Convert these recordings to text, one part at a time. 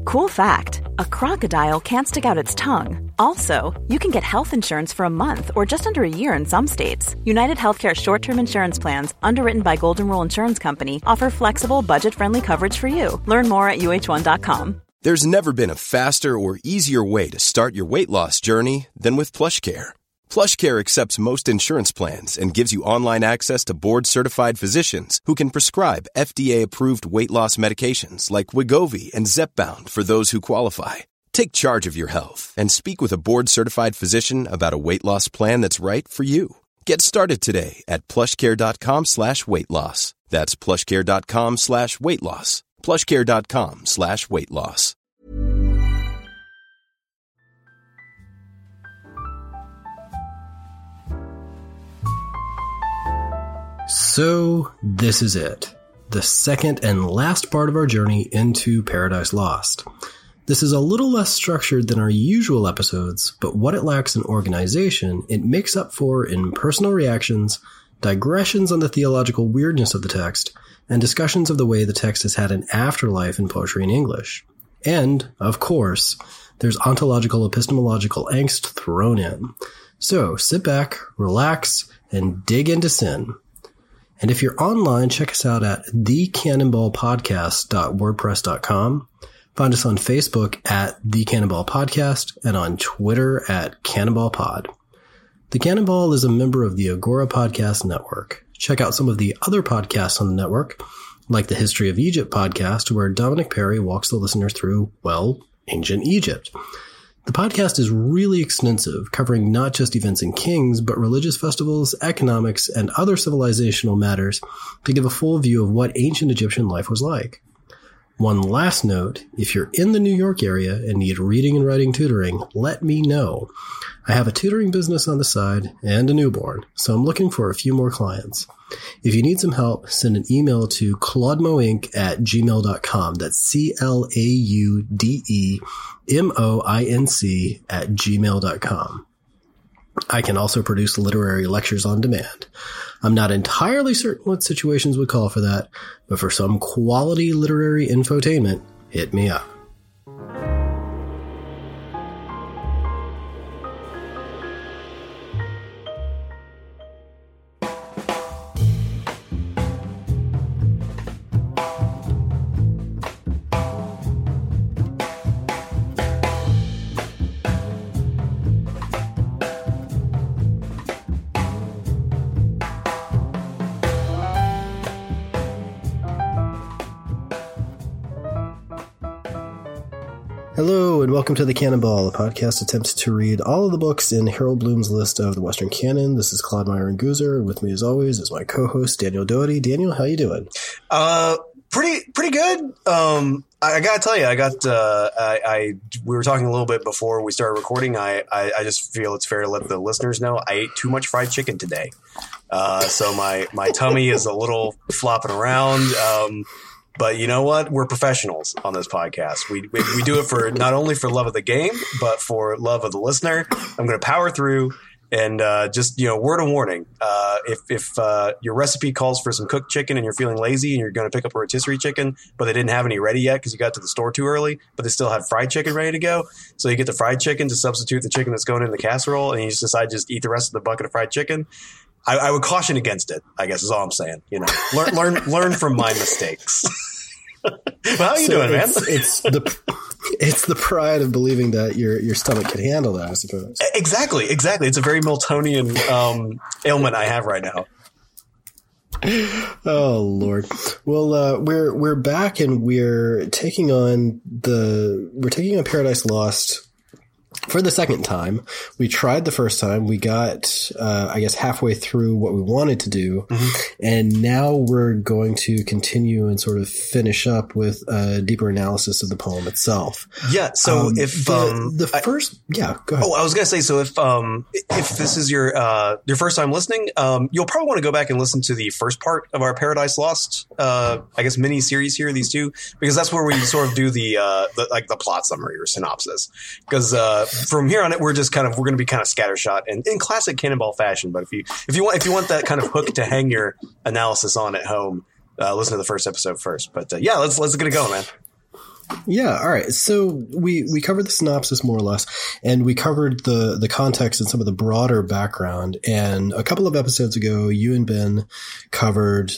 Cool fact, a crocodile can't stick out its tongue. Also, you can get health insurance for a month or just under a year in some states. United Healthcare short-term insurance plans, underwritten by Golden Rule Insurance Company, offer flexible, budget-friendly coverage for you. Learn more at UH1.com. There's never been a faster or easier way to start your weight loss journey than with PlushCare. PlushCare accepts most insurance plans and gives you online access to board-certified physicians who can prescribe FDA-approved weight loss medications like Wegovy and Zepbound for those who qualify. Take charge of your health and speak with a board-certified physician about a weight loss plan that's right for you. Get started today at plushcare.com/weight loss. That's plushcare.com/weight loss. plushcare.com/weight loss. So this is it, the second and last part of our journey into Paradise Lost. This is a little less structured than our usual episodes, but what it lacks in organization, it makes up for in personal reactions, digressions on the theological weirdness of the text, and discussions of the way the text has had an afterlife in poetry and English. And, of course, there's ontological epistemological angst thrown in. So sit back, relax, and dig into sin. And if you're online, check us out at thecannonballpodcast.wordpress.com. Find us on Facebook at The Cannonball Podcast and on Twitter at CannonballPod. The Cannonball is a member of the Agora Podcast Network. Check out some of the other podcasts on the network, like the History of Egypt podcast, where Dominic Perry walks the listener through, well, ancient Egypt. The podcast is really extensive, covering not just events in kings, but religious festivals, economics, and other civilizational matters to give a full view of what ancient Egyptian life was like. One last note, if you're in the New York area and need reading and writing tutoring, let me know. I have a tutoring business on the side and a newborn, so I'm looking for a few more clients. If you need some help, send an email to claudemoinc@gmail.com. That's CLAUDEMOINC@gmail.com. I can also produce literary lectures on demand. I'm not entirely certain what situations would call for that, but for some quality literary infotainment, hit me up. Hello, and welcome to The Cannonball, a podcast attempts to read all of the books in Harold Bloom's list of the Western canon. This is Claude Myron Goozer, and with me as always is my co-host, Daniel Doherty. Daniel, how you doing? Pretty good. I gotta tell you, we were talking a little bit before we started recording. I just feel it's fair to let the listeners know I ate too much fried chicken today. So my tummy is a little flopping around. But you know what? We're professionals on this podcast. We do it for not only for love of the game, but for love of the listener. I'm going to power through and just, word of warning. If your recipe calls for some cooked chicken and you're feeling lazy and you're going to pick up a rotisserie chicken, but they didn't have any ready yet because you got to the store too early, but they still have fried chicken ready to go. So you get the fried chicken to substitute the chicken that's going in the casserole, and you just decide to just eat the rest of the bucket of fried chicken. I would caution against it, I guess is all I'm saying. Learn from my mistakes. Well, how are you doing, man? It's the pride of believing that your stomach can handle that, I suppose. Exactly. It's a very Miltonian ailment I have right now. Oh Lord. Well, we're back and we're taking on Paradise Lost for the second time. We tried the first time. We got, halfway through what we wanted to do. Mm-hmm. And now we're going to continue and sort of finish up with a deeper analysis of the poem itself. Yeah. So go ahead. Oh, I was going to say, so if this is your first time listening, you'll probably want to go back and listen to the first part of our Paradise Lost, mini series here, these two, because that's where we sort of do the plot summary or synopsis. Because, from here on it, we're going to be kind of scattershot and in classic Cannonball fashion. But if you want that kind of hook to hang your analysis on at home, listen to the first episode first. But let's get it going, man. Yeah. All right. So we covered the synopsis more or less, and we covered the context and some of the broader background. And a couple of episodes ago, you and Ben covered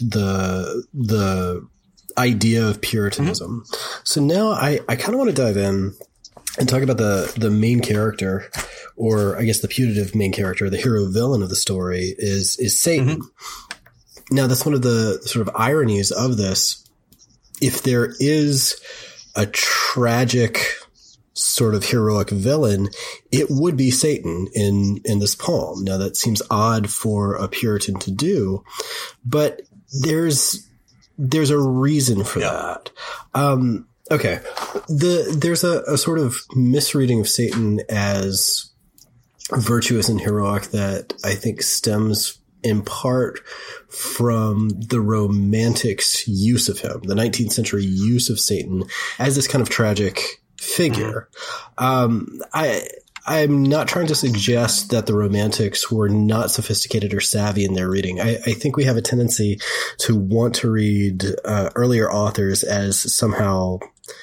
the idea of Puritanism. Mm-hmm. So now I kind of want to dive in and talk about the main character, or I guess the putative main character, the hero villain of the story is Satan. Mm-hmm. Now that's one of the sort of ironies of this. If there is a tragic sort of heroic villain, it would be Satan in this poem. Now that seems odd for a Puritan to do, but there's a reason for that. Okay. There's a sort of misreading of Satan as virtuous and heroic that I think stems in part from the Romantics' use of him, the 19th century use of Satan as this kind of tragic figure. I'm not trying to suggest that the Romantics were not sophisticated or savvy in their reading. I think we have a tendency to want to read earlier authors as somehow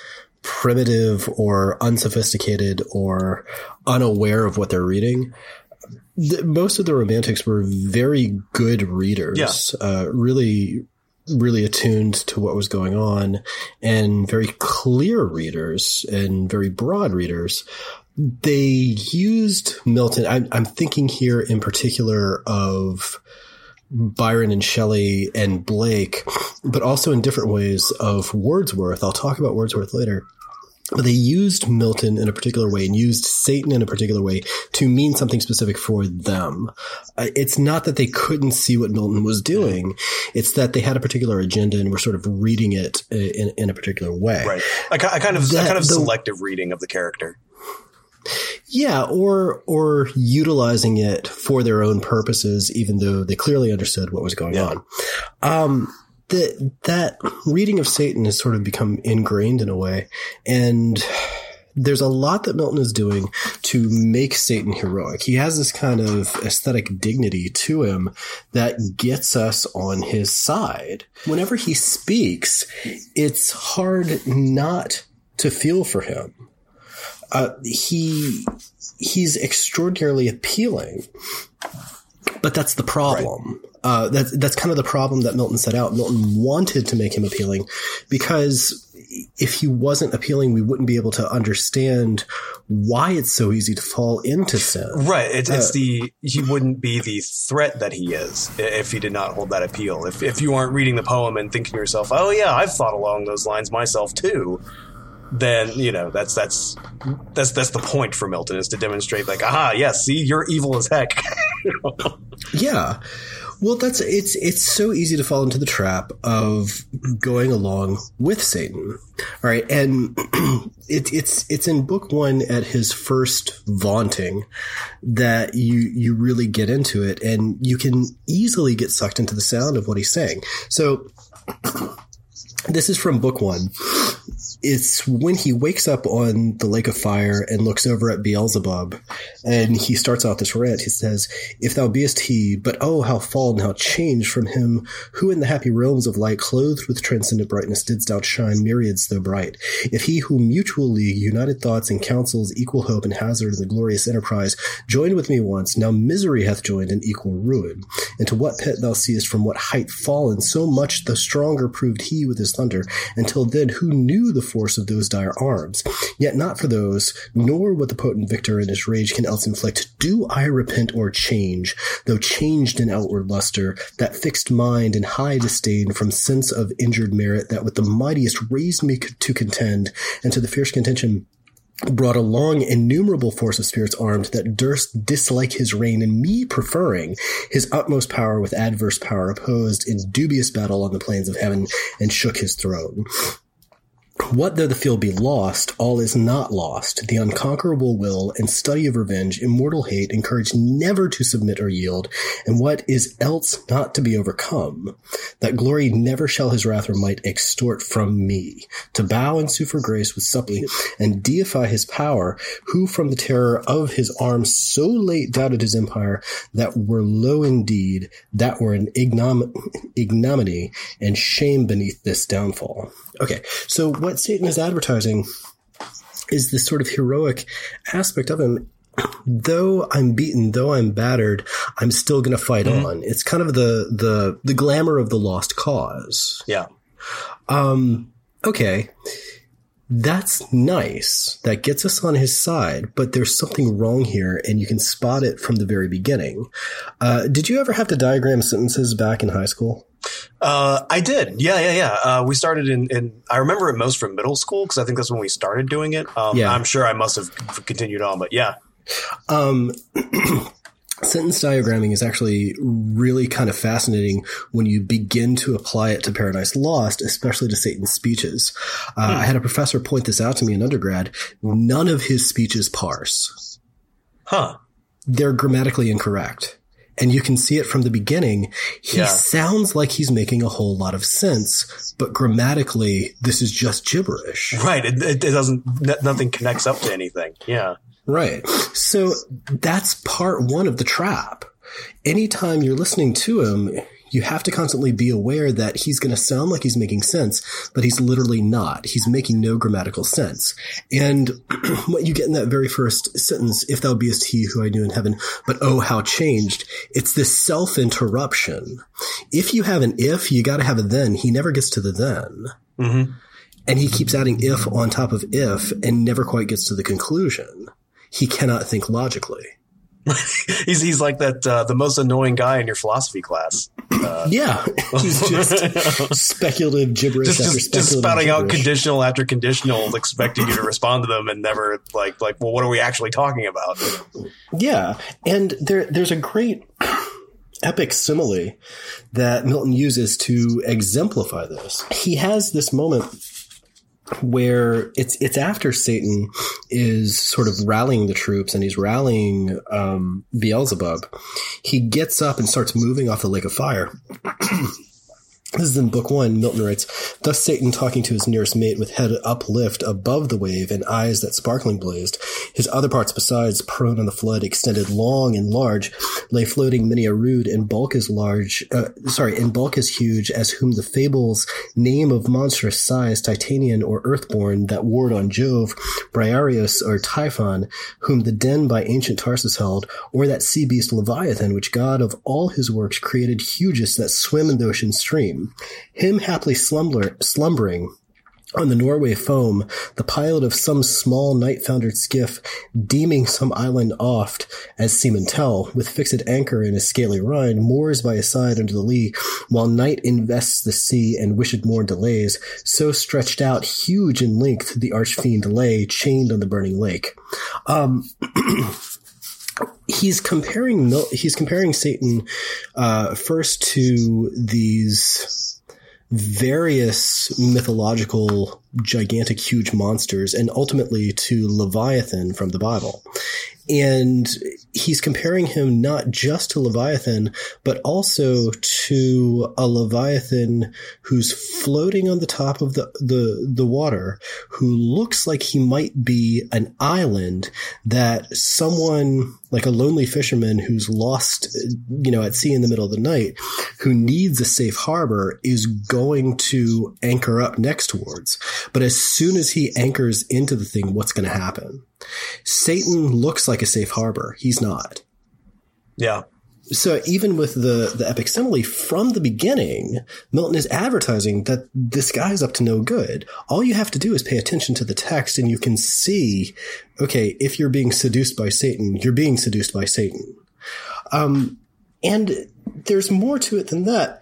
primitive or unsophisticated or unaware of what they're reading. Most of the Romantics were very good readers, really, really attuned to what was going on, and very clear readers and very broad readers. They used Milton. I'm thinking here in particular of Byron and Shelley and Blake, but also in different ways of Wordsworth. I'll talk about Wordsworth later. But they used Milton in a particular way and used Satan in a particular way to mean something specific for them. It's not that they couldn't see what Milton was doing. It's that they had a particular agenda and were sort of reading it in a particular way. Right. A kind of selective reading of the character. Yeah, or utilizing it for their own purposes, even though they clearly understood what was going on. That reading of Satan has sort of become ingrained in a way, and there's a lot that Milton is doing to make Satan heroic. He has this kind of aesthetic dignity to him that gets us on his side. Whenever he speaks, it's hard not to feel for him. He's extraordinarily appealing, but that's the problem. Right. That's kind of the problem that Milton set out. Milton wanted to make him appealing because if he wasn't appealing, we wouldn't be able to understand why it's so easy to fall into sin. Right. He wouldn't be the threat that he is if he did not hold that appeal. If you aren't reading the poem and thinking to yourself, oh yeah, I've thought along those lines myself too, then, that's the point for Milton, is to demonstrate like, aha, yes, see, you're evil as heck. Yeah. Well, it's so easy to fall into the trap of going along with Satan. All right. And it's in book one at his first vaunting that you really get into it, and you can easily get sucked into the sound of what he's saying. So this is from book one. It's when he wakes up on the lake of fire and looks over at Beelzebub, and he starts out this rant. He says, "If thou beest he, but oh, how fallen, how changed from him who in the happy realms of light, clothed with transcendent brightness, didst outshine myriads so bright. If he who mutually united thoughts and counsels, equal hope and hazard in the glorious enterprise, joined with me once, now misery hath joined in equal ruin. Into what pit thou seest from what height fallen, so much the stronger proved he with his thunder. Until then, who knew the force of those dire arms? Yet not for those, nor what the potent victor in his rage can else inflict, do I repent or change, though changed in outward luster, that fixed mind and high disdain from sense of injured merit that with the mightiest raised me to contend, and to the fierce contention brought along innumerable force of spirits armed that durst dislike his reign, and me preferring his utmost power with adverse power opposed in dubious battle on the plains of heaven, and shook his throne. What though the field be lost, all is not lost. The unconquerable will and study of revenge, immortal hate, encourage never to submit or yield, and what is else not to be overcome. That glory never shall his wrath or might extort from me. To bow and sue for grace with supply, and deify his power, who from the terror of his arms so late doubted his empire, that were low indeed, that were an ignominy and shame beneath this downfall. Okay, so what what Satan is advertising is this sort of heroic aspect of him. Though I'm beaten, though I'm battered, I'm still going to fight on. It's kind of the glamour of the lost cause. Yeah. Okay. That's nice. That gets us on his side, but there's something wrong here, and you can spot it from the very beginning. Did you ever have to diagram sentences back in high school? I did. Yeah. We started in I remember it most from middle school because I think that's when we started doing it. I'm sure I must have continued on, but yeah. Sentence diagramming is actually really kind of fascinating when you begin to apply it to Paradise Lost, especially to Satan's speeches. I had a professor point this out to me in undergrad. None of his speeches parse. They're grammatically incorrect. And you can see it from the beginning. He sounds like he's making a whole lot of sense, but grammatically, this is just gibberish. Right. It doesn't, nothing connects up to anything. Yeah. Right. So that's part one of the trap. Anytime you're listening to him, you have to constantly be aware that he's going to sound like he's making sense, but he's literally not. He's making no grammatical sense. And what you get in that very first sentence, if thou beest he who I knew in heaven, but oh, how changed. It's this self-interruption. If you have an if, you got to have a then. He never gets to the then. Mm-hmm. And he keeps adding if on top of if and never quite gets to the conclusion. He cannot think logically. He's like that the most annoying guy in your philosophy class. Yeah, he's just speculative gibberish after speculative just spouting gibberish. out conditional after conditional, expecting you to respond to them, and never like, well, what are we actually talking about? Yeah, and there's a great epic simile that Milton uses to exemplify this. He has this moment where it's after Satan is sort of rallying the troops and he's rallying Beelzebub. He gets up and starts moving off the lake of fire. This is in Book 1. Milton writes, thus Satan, talking to his nearest mate with head uplift above the wave and eyes that sparkling blazed, his other parts besides, prone on the flood, extended long and large, lay floating many a rood, in bulk as huge as whom the fables name of monstrous size, Titanian or earthborn, that warred on Jove, Briareus or Typhon, whom the den by ancient Tarsus held, or that sea beast Leviathan, which God of all his works created hugest that swim in the ocean stream. Him haply slumbering on the Norway foam, the pilot of some small night-foundered skiff, deeming some island oft, as seamen tell, with fixed anchor in a scaly rind, moors by his side under the lee, while night invests the sea and wished more delays, so stretched out huge in length the arch-fiend lay, chained on the burning lake. He's comparing Satan first to these various mythological, gigantic, huge monsters, and ultimately to Leviathan from the Bible. And he's comparing him not just to Leviathan, but also to a Leviathan who's floating on the top of the water, who looks like he might be an island that someone, like a lonely fisherman who's lost, at sea in the middle of the night, who needs a safe harbor, is going to anchor up next towards. But as soon as he anchors into the thing, what's going to happen? Satan looks like a safe harbor. He's not. Yeah. So even with the epic simile from the beginning, Milton is advertising that this guy's up to no good. All you have to do is pay attention to the text and you can see, okay, if you're being seduced by Satan, you're being seduced by Satan. And there's more to it than that.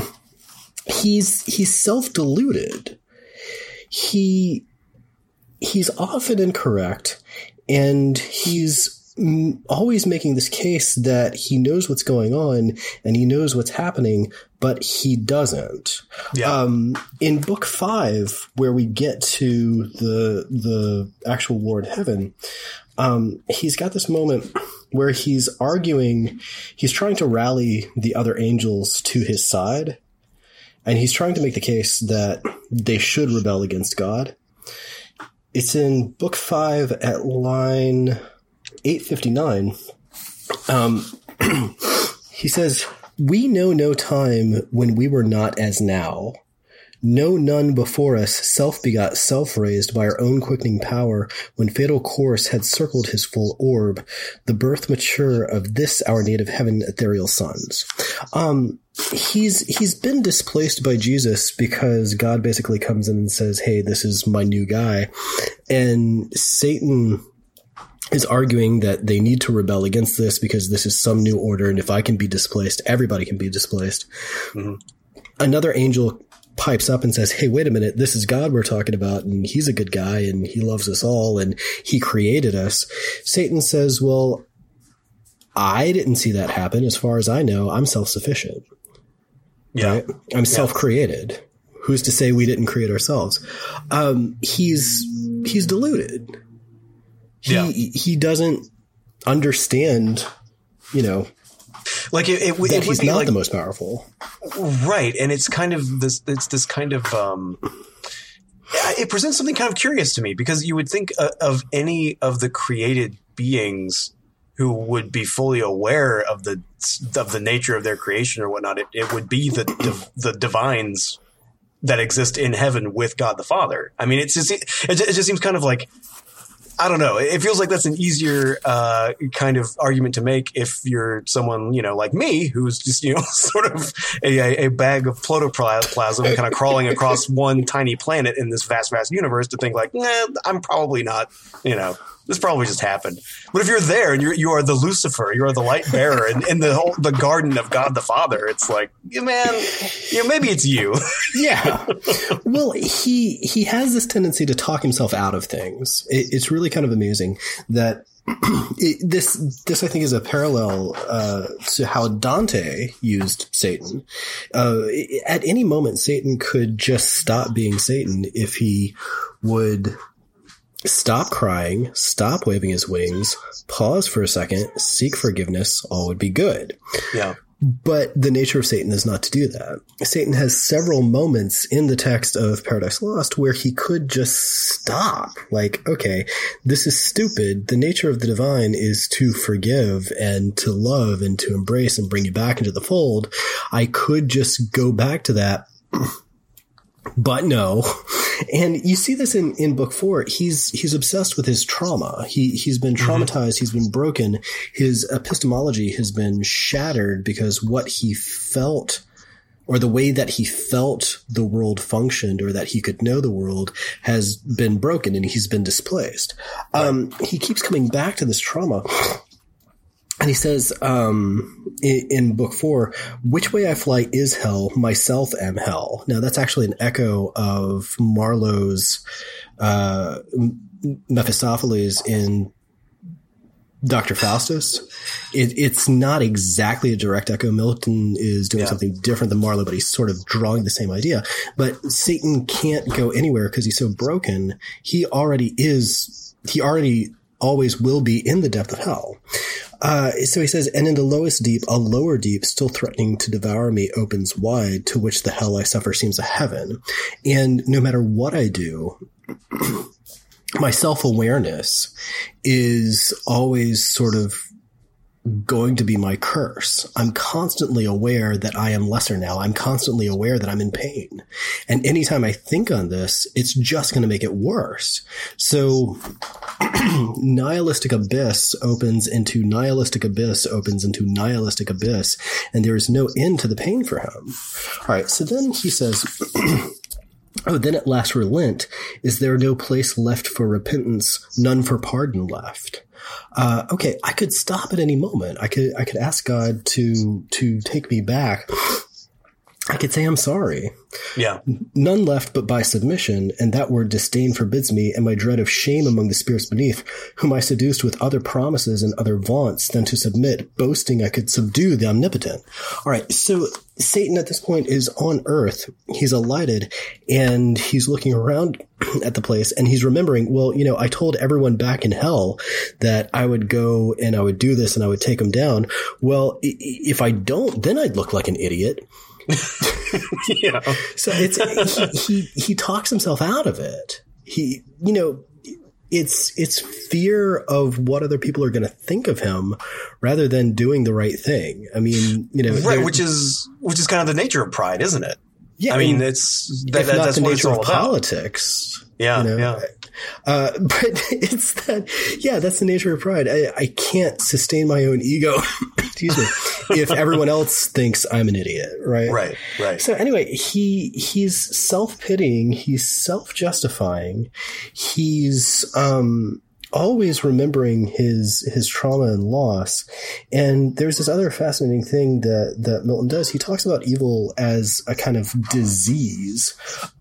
He's self-deluded. He's often incorrect, and he's always making this case that he knows what's going on and he knows what's happening, but he doesn't. Yeah. In Book 5, where we get to the actual war in heaven, he's got this moment where he's trying to rally the other angels to his side, and he's trying to make the case that they should rebel against God. It's in Book 5 at line 859. He says, "We know no time when we were not as now, No, none before us, self-begot, self-raised by our own quickening power, when fatal course had circled his full orb, the birth mature of this our native heaven ethereal sons. He's been displaced by Jesus because God basically comes in and says, hey, this is my new guy. And Satan is arguing that they need to rebel against this because this is some new order. And if I can be displaced, everybody can be displaced. Mm-hmm. Another angel pipes up and says, hey, wait a minute, this is God we're talking about, and he's a good guy, and he loves us all, and he created us. Satan says, well, I didn't see that happen. As far as I know, I'm self-sufficient. Yeah. Right? I'm self-created. Who's to say we didn't create ourselves? He's deluded. He doesn't understand, like that he's not the most powerful. Right. And it's kind of this kind of, it presents something kind of curious to me, because you would think of any of the created beings who would be fully aware of the nature of their creation or whatnot. It would be the divines that exist in heaven with God the Father. I mean, it just seems kind of like, I don't know. It feels like that's an easier kind of argument to make if you're someone, like me, who's just, sort of a bag of protoplasm kind of crawling across one tiny planet in this vast, vast universe, to think like, I'm probably not, this probably just happened. But if you're there and you are the Lucifer, you are the light bearer in the garden of God the Father, it's like, man, maybe it's you. Yeah. Well, he has this tendency to talk himself out of things. It's really kind of amazing that this I think is a parallel to how Dante used Satan. At any moment, Satan could just stop being Satan if he would stop crying, stop waving his wings, pause for a second, seek forgiveness, all would be good. Yeah. But the nature of Satan is not to do that. Satan has several moments in the text of Paradise Lost where he could just stop. Like, okay, this is stupid. The nature of the divine is to forgive and to love and to embrace and bring you back into the fold. I could just go back to that. But no. And you see this in book 4. He's obsessed with his trauma. He's been traumatized. Mm-hmm. He's been broken. His epistemology has been shattered because what he felt, or the way that he felt the world functioned, or that he could know the world, has been broken, and he's been displaced. He keeps coming back to this trauma. And he says, in book 4, which way I fly is hell, myself am hell. Now that's actually an echo of Marlowe's, Mephistopheles in Dr. Faustus. It's not exactly a direct echo. Milton is doing something different than Marlowe, but he's sort of drawing the same idea. But Satan can't go anywhere because he's so broken. He already always will be in the depth of hell. So he says, and in the lowest deep, a lower deep still threatening to devour me opens wide, to which the hell I suffer seems a heaven. And no matter what I do, my self-awareness is always sort of going to be my curse. I'm constantly aware that I am lesser now. I'm constantly aware that I'm in pain. And anytime I think on this, it's just going to make it worse. So nihilistic abyss opens into nihilistic abyss, opens into nihilistic abyss, and there is no end to the pain for him. All right. So then he says, oh, then at last relent. Is there no place left for repentance, none for pardon left? Okay, I could stop at any moment. I could ask God to take me back. I could say I'm sorry. Yeah. None left but by submission, and that word disdain forbids me, and my dread of shame among the spirits beneath, whom I seduced with other promises and other vaunts, than to submit, boasting I could subdue the omnipotent. All right, so Satan at this point is on earth. He's alighted, and he's looking around at the place, and he's remembering, well, I told everyone back in hell that I would go and I would do this and I would take them down. Well, if I don't, then I'd look like an idiot. Yeah. So he talks himself out of it. It's fear of what other people are going to think of him rather than doing the right thing. I mean, right, which is kind of the nature of pride, isn't it? Yeah, I mean, it's that's the what it's nature all of about. Politics. Yeah, you know? yeah. But it's that, that's the nature of pride. I can't sustain my own ego, excuse me, if everyone else thinks I'm an idiot, right? Right. So anyway, he's self-pitying, he's self-justifying, he's always remembering his trauma and loss. And there's this other fascinating thing that Milton does. He talks about evil as a kind of disease.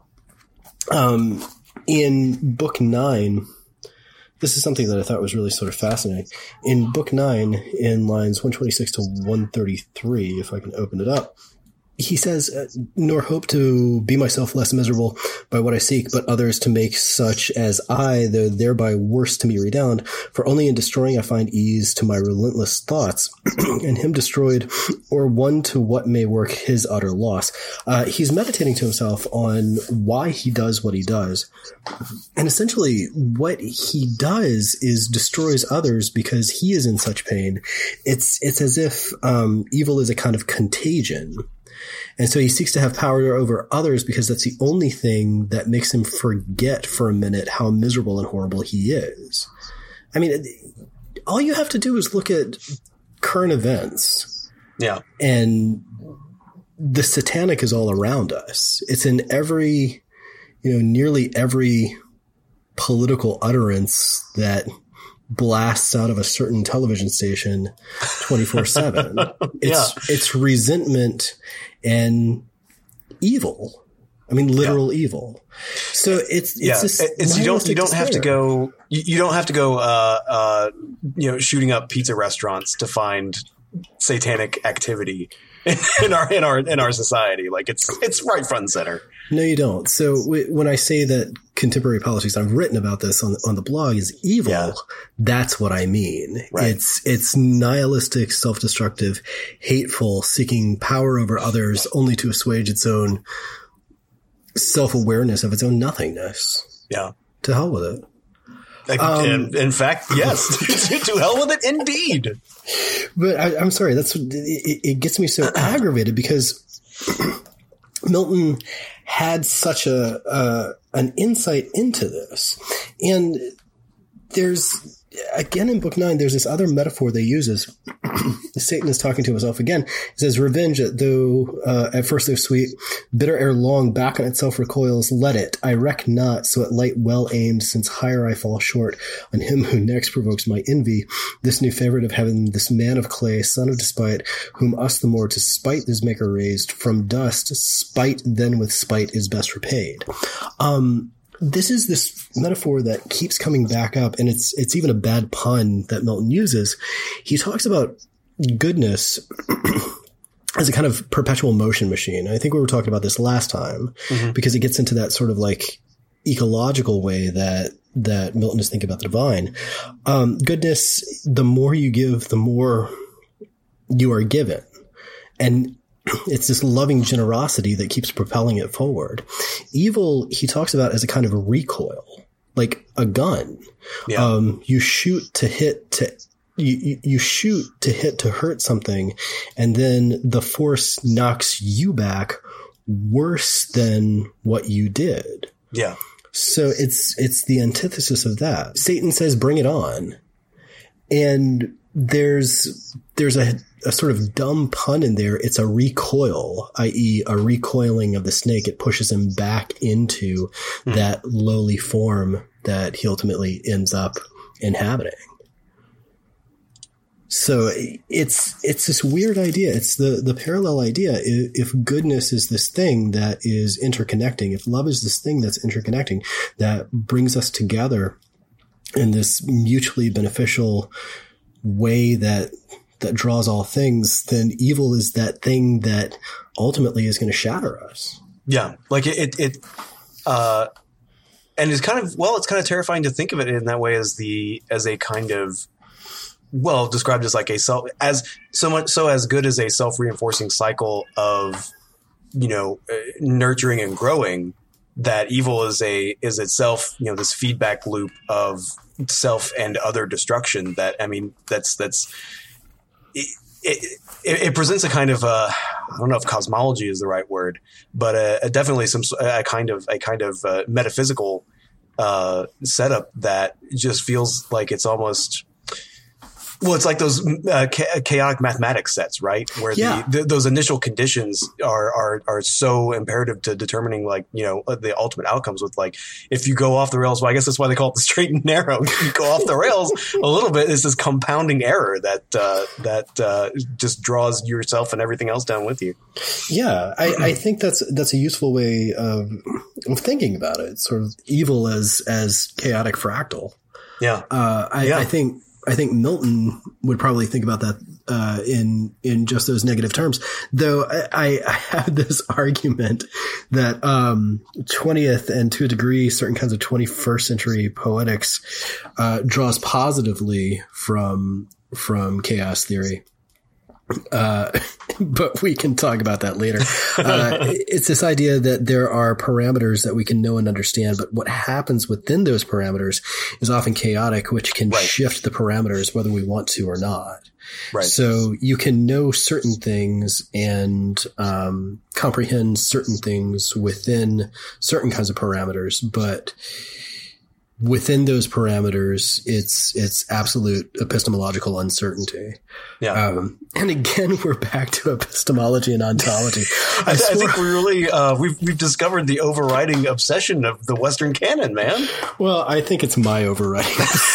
In Book 9, this is something that I thought was really sort of fascinating. In Book 9, in lines 126 to 133, if I can open it up, he says, nor hope to be myself less miserable by what I seek, but others to make such as I, though thereby worse to me redound. For only in destroying I find ease to my relentless thoughts, and him destroyed, or one to what may work his utter loss. He's meditating to himself on why he does what he does. And essentially what he does is destroys others because he is in such pain. It's as if evil is a kind of contagion. And so he seeks to have power over others because that's the only thing that makes him forget for a minute how miserable and horrible he is. I mean, all you have to do is look at current events. Yeah. And the satanic is all around us. It's in every, nearly every political utterance that blasts out of a certain television station 24/7. It's resentment and evil. I mean, literal evil. So it's this. You don't have to go. You don't have to go. Shooting up pizza restaurants to find satanic activity in our society. Like it's right front and center. No, you don't. So when I say that contemporary politics, I've written about this on the blog, is evil. That's what I mean. Right. It's nihilistic, self-destructive, hateful, seeking power over others only to assuage its own self-awareness of its own nothingness. Yeah. To hell with it. In fact, yes. To hell with it, indeed. But I'm sorry. It gets me so aggravated because Milton had such an insight into this. And there's, again in Book 9, there's this other metaphor they uses. Satan is talking to himself again. He says, revenge, though at first though sweet, bitter ere long, back on itself recoils, let it. I reck not, so at light well aimed, since higher I fall short on him who next provokes my envy. This new favorite of heaven, this man of clay, son of despite, whom us the more to spite his maker raised, from dust, spite then with spite is best repaid. This is this metaphor that keeps coming back up, and it's even a bad pun that Milton uses. He talks about goodness as a kind of perpetual motion machine. I think we were talking about this last time because it gets into that sort of like ecological way that Milton is thinking about the divine. Goodness, the more you give, the more you are given. And it's this loving generosity that keeps propelling it forward. Evil, he talks about as a kind of a recoil, like a gun. Yeah. You shoot to hit you shoot to hit to hurt something, and then the force knocks you back worse than what you did. Yeah. So it's the antithesis of that. Satan says, bring it on. And there's a sort of dumb pun in there. It's a recoil, i.e. a recoiling of the snake. It pushes him back into that lowly form that he ultimately ends up inhabiting. So it's this weird idea. It's the parallel idea. If goodness is this thing that is interconnecting, if love is this thing that's interconnecting, that brings us together in this mutually beneficial way that draws all things, then evil is that thing that ultimately is going to shatter us. Yeah. Like and it's kind of, it's kind of terrifying to think of it in that way as a kind of, described as like as good as a self-reinforcing cycle of, nurturing and growing, that evil is itself, this feedback loop of self and other destruction that, I mean, it presents a kind of I don't know if cosmology is the right word, but definitely a kind of metaphysical setup that just feels like it's almost. Well, it's like those chaotic mathematics sets, right? Where those initial conditions are so imperative to determining, like, you know, the ultimate outcomes. With, like, if you go off the rails, well, I guess that's why they call it the straight and narrow. If you go off the rails a little bit, it's this compounding error that just draws yourself and everything else down with you. Yeah, I think that's a useful way of thinking about it. It's sort of evil as chaotic fractal. Yeah, I think Milton would probably think about that in just those negative terms. Though I have this argument that 20th and to a degree certain kinds of 21st century poetics draws positively from chaos theory. But we can talk about that later. It's this idea that there are parameters that we can know and understand, but what happens within those parameters is often chaotic, which can shift the parameters whether we want to or not. Right. So you can know certain things and comprehend certain things within certain kinds of parameters, but within those parameters, it's absolute epistemological uncertainty. Yeah. And again, we're back to epistemology and ontology. I think we really, we've discovered the overriding obsession of the Western canon, man. Well, I think it's my overriding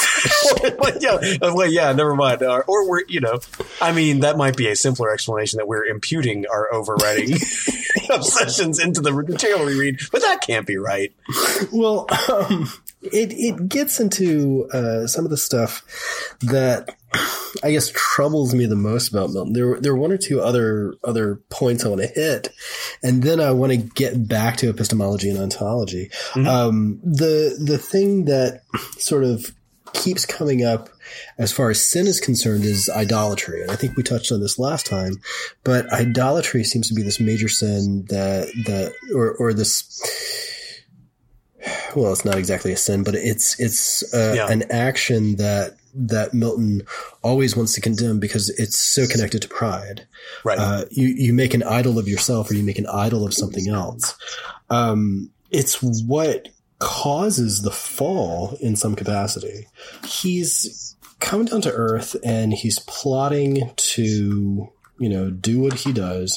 yeah, never mind. Or we're, you know, I mean, that might be a simpler explanation that we're imputing our overriding obsessions into the material we read, but that can't be right. Well, It gets into some of the stuff that I guess troubles me the most about Milton. There are one or two other points I want to hit, and then I want to get back to epistemology and ontology. Mm-hmm. The thing that sort of keeps coming up as far as sin is concerned is idolatry, and I think we touched on this last time. But idolatry seems to be this major sin or this. Well, it's not exactly a sin, but it's an action that Milton always wants to condemn because it's so connected to pride. Right. You make an idol of yourself, or you make an idol of something else. It's what causes the fall in some capacity. He's come down to earth and he's plotting to, you know, do what he does.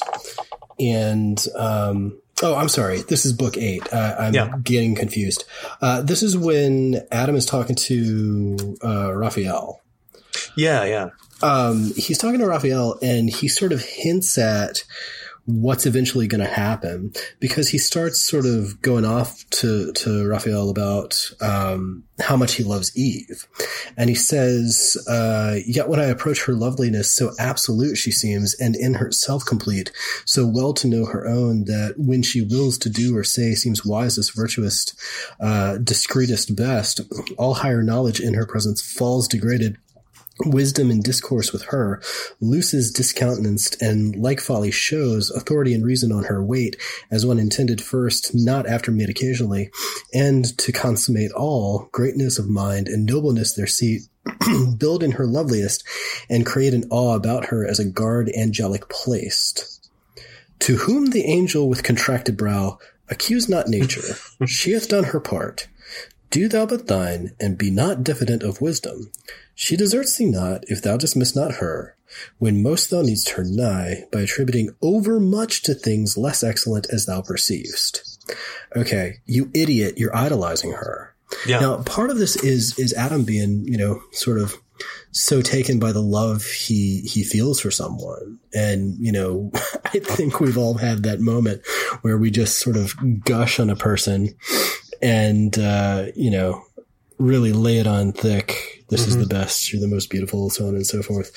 And, oh, I'm sorry. This is book 8. I'm getting confused. This is when Adam is talking to Raphael. Yeah. He's talking to Raphael, and he sort of hints at what's eventually going to happen, because he starts sort of going off to Raphael about how much he loves Eve. And he says, yet when I approach her loveliness, so absolute she seems, and in herself complete, so well to know her own, that when she wills to do or say seems wisest, virtuous, discreetest, best, all higher knowledge in her presence falls degraded. Wisdom in discourse with her looses discountenanced, and like folly shows authority and reason on her weight, as one intended first, not after made occasionally, and to consummate all, greatness of mind and nobleness their seat, build in her loveliest, and create an awe about her as a guard angelic placed. To whom the angel with contracted brow, accuse not nature, she hath done her part. Do thou but thine, and be not diffident of wisdom. She deserts thee not, if thou dismiss not her, when most thou needst her nigh, by attributing overmuch to things less excellent as thou perceivest. Okay, you idiot, you're idolizing her. Yeah. Now, part of this is Adam being, you know, sort of so taken by the love he feels for someone. And, you know, I think we've all had that moment where we just sort of gush on a person and, you know, really lay it on thick. This is the best. You're the most beautiful, so on and so forth.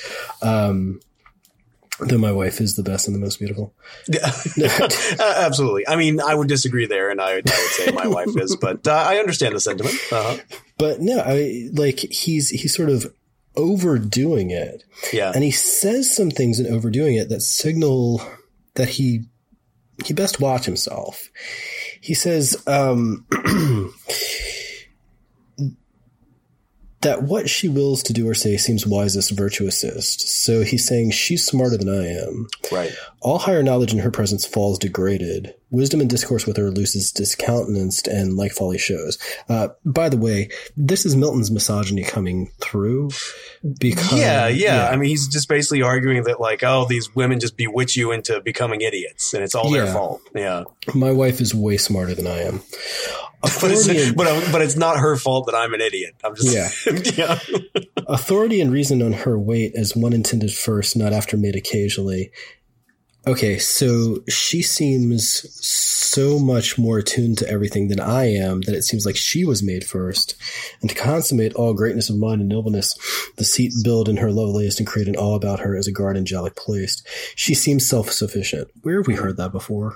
Though my wife is the best and the most beautiful. Yeah, absolutely. I mean, I would disagree there, and I would say my wife is, but I understand the sentiment. Uh-huh. But no, he's sort of overdoing it. Yeah. And he says some things in overdoing it that signal that he best watch himself. He says, that what she wills to do or say seems wisest, virtuousest. So he's saying she's smarter than I am. Right. All higher knowledge in her presence falls degraded. Wisdom and discourse with her loses discountenanced, and like folly shows. By the way, this is Milton's misogyny coming through. Because yeah. I mean, he's just basically arguing that like, oh, these women just bewitch you into becoming idiots, and it's all their fault. Yeah. My wife is way smarter than I am. But it's not her fault that I'm an idiot. I'm just yeah. Authority and reason on her weight as one intended first, not after made occasionally. Okay, so she seems so much more attuned to everything than I am that it seems like she was made first. And to consummate all greatness of mind and nobleness, the seat build in her loveliest and create all about her as a guard angelic placed. She seems self-sufficient. Where have we heard that before?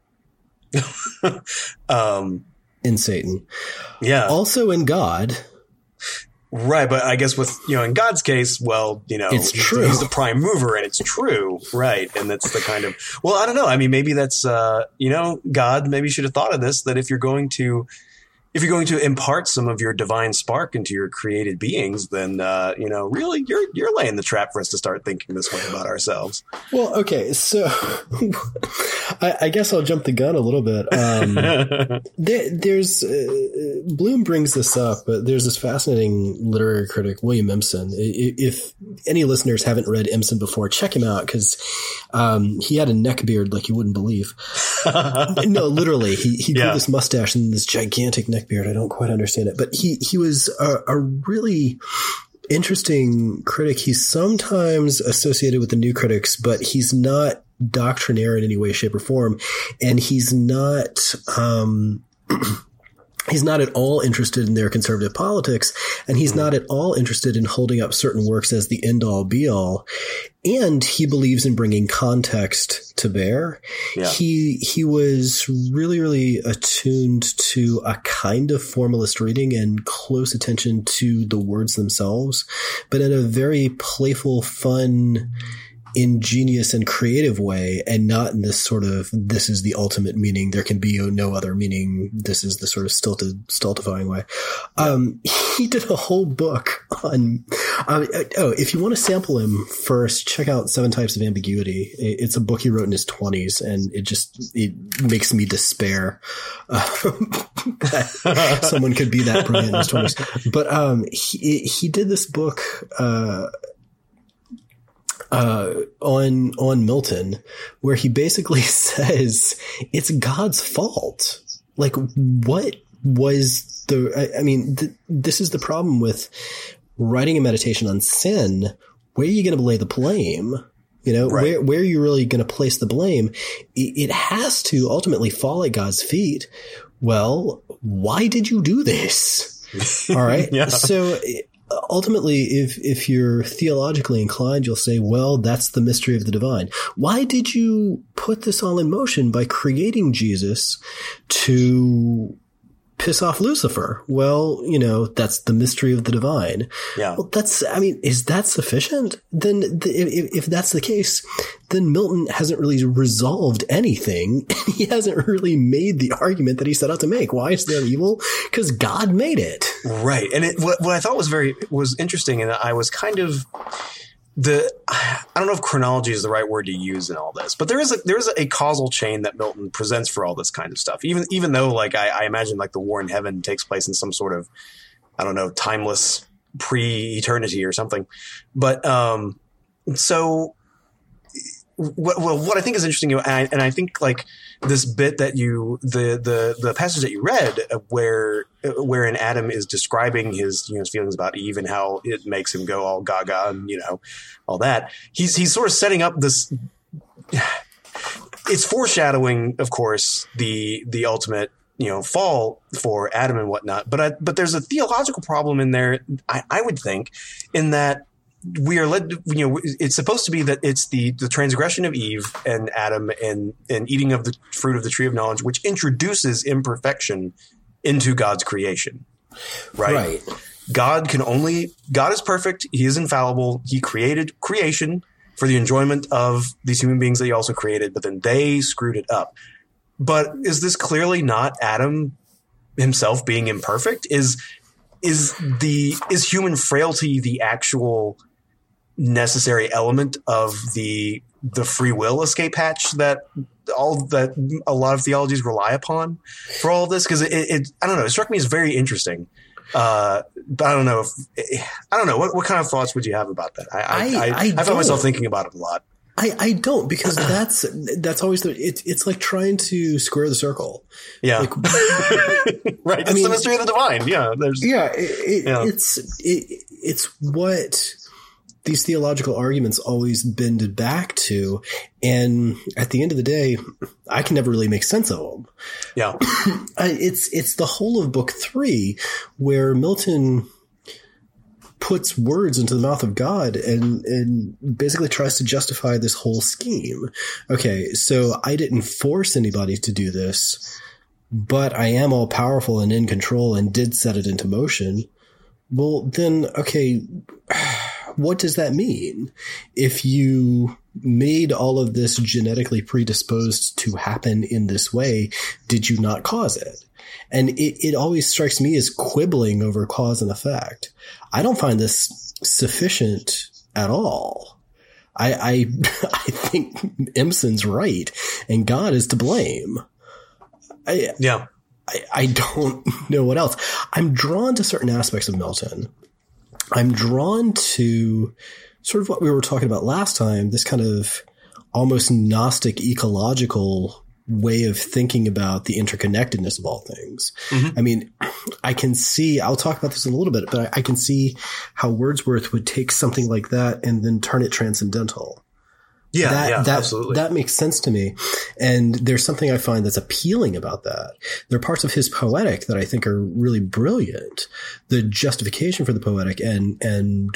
In Satan. Yeah. Also in God. Right, but I guess with, in God's case, well, it's true. He's the prime mover and it's true. Right. And that's the kind of, well, I don't know. I mean, maybe that's, God maybe should have thought of this, that if you're going to impart some of your divine spark into your created beings, then, really you're laying the trap for us to start thinking this way about ourselves. Well, okay. So I guess I'll jump the gun a little bit. There's Bloom brings this up, but there's this fascinating literary critic, William Empson. If any listeners haven't read Empson before, check him out because he had a neck beard like you wouldn't believe. No, literally, he grew this mustache and this gigantic neck beard. I don't quite understand it, but he was a really interesting critic. He's sometimes associated with the New Critics, but he's not doctrinaire in any way, shape, or form, and he's not he's not at all interested in their conservative politics, and he's not at all interested in holding up certain works as the end-all, be-all. And he believes in bringing context to bear. Yeah. He was really, really attuned to a kind of formalist reading and close attention to the words themselves, but in a very playful, fun, ingenious and creative way, and not in this sort of, this is the ultimate meaning, there can be no other meaning, this is the sort of stultifying way. He did a whole book on, if you want to sample him first, check out 7 Types of Ambiguity. It's a book he wrote in his 20s, and it makes me despair that someone could be that brilliant in his 20s. But he did this book on Milton, where he basically says it's God's fault. Like, what was this is the problem with writing a meditation on sin. Where are you going to lay the blame? Right. Where are you really going to place the blame? It has to ultimately fall at God's feet. Well, why did you do this? All right. Yeah. So ultimately, if you're theologically inclined, you'll say, well, that's the mystery of the divine. Why did you put this all in motion by creating Jesus to piss off Lucifer? Well, that's the mystery of the divine. Yeah. Well, is that sufficient? Then if that's the case, then Milton hasn't really resolved anything. He hasn't really made the argument that he set out to make. Why is there evil? Because God made it. Right. And what I thought was interesting, and I was kind of I don't know if chronology is the right word to use in all this, but there is a causal chain that Milton presents for all this kind of stuff. Even though, like, I imagine like the war in heaven takes place in some sort of, I don't know, timeless pre-eternity or something. But so what I think is interesting, and I think like this bit that the passage that you read, wherein Adam is describing his feelings about Eve and how it makes him go all gaga and all that. He's sort of setting up this. It's foreshadowing, of course, the ultimate fall for Adam and whatnot. But there's a theological problem in there. I would think, in that we are led, it's supposed to be that it's the transgression of Eve and Adam and eating of the fruit of the tree of knowledge, which introduces imperfection into God's creation. Right. God is perfect. He is infallible. He created creation for the enjoyment of these human beings that he also created, but then they screwed it up. But is this clearly not Adam himself being imperfect? is human frailty the actual necessary element of the free will escape hatch that a lot of theologies rely upon for all of this? Because it I don't know, it struck me as very interesting. But I don't know what kind of thoughts would you have about that? I found myself thinking about it a lot. I don't, because that's always it's like trying to square the circle. Yeah. Like, right. It's the mystery of the divine. Yeah. It's what these theological arguments always bended back to. And at the end of the day, I can never really make sense of them. Yeah. It's the whole of book 3 where Milton puts words into the mouth of God and basically tries to justify this whole scheme. Okay, so I didn't force anybody to do this, but I am all powerful and in control and did set it into motion. Well, then, okay, what does that mean? If you made all of this genetically predisposed to happen in this way, did you not cause it? And it always strikes me as quibbling over cause and effect. I don't find this sufficient at all. I think Empson's right, and God is to blame. I don't know what else. I'm drawn to certain aspects of Milton. I'm drawn to sort of what we were talking about last time, this kind of almost Gnostic ecological way of thinking about the interconnectedness of all things. Mm-hmm. I mean, I can see, I'll talk about this in a little bit, but I can see how Wordsworth would take something like that and then turn it transcendental. Absolutely. That makes sense to me. And there's something I find that's appealing about that. There are parts of his poetic that I think are really brilliant. The justification for the poetic and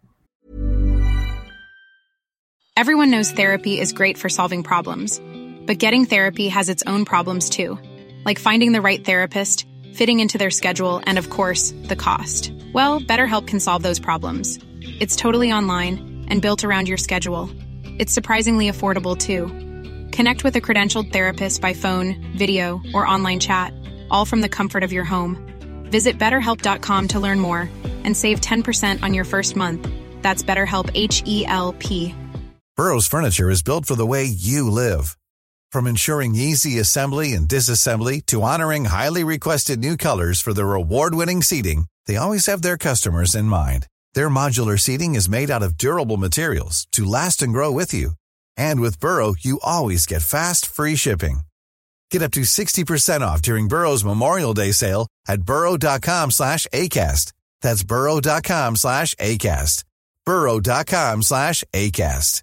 Everyone knows therapy is great for solving problems, but getting therapy has its own problems too, like finding the right therapist, fitting into their schedule, and of course, the cost. Well, BetterHelp can solve those problems. It's totally online and built around your schedule. It's surprisingly affordable too. Connect with a credentialed therapist by phone, video, or online chat, all from the comfort of your home. Visit BetterHelp.com to learn more and save 10% on your first month. That's BetterHelp, H-E-L-P. Burrow's furniture is built for the way you live. From ensuring easy assembly and disassembly to honoring highly requested new colors for their award-winning seating, they always have their customers in mind. Their modular seating is made out of durable materials to last and grow with you. And with Burrow, you always get fast, free shipping. Get up to 60% off during Burrow's Memorial Day sale at burrow.com/ACAST. That's burrow.com/ACAST. burrow.com/ACAST.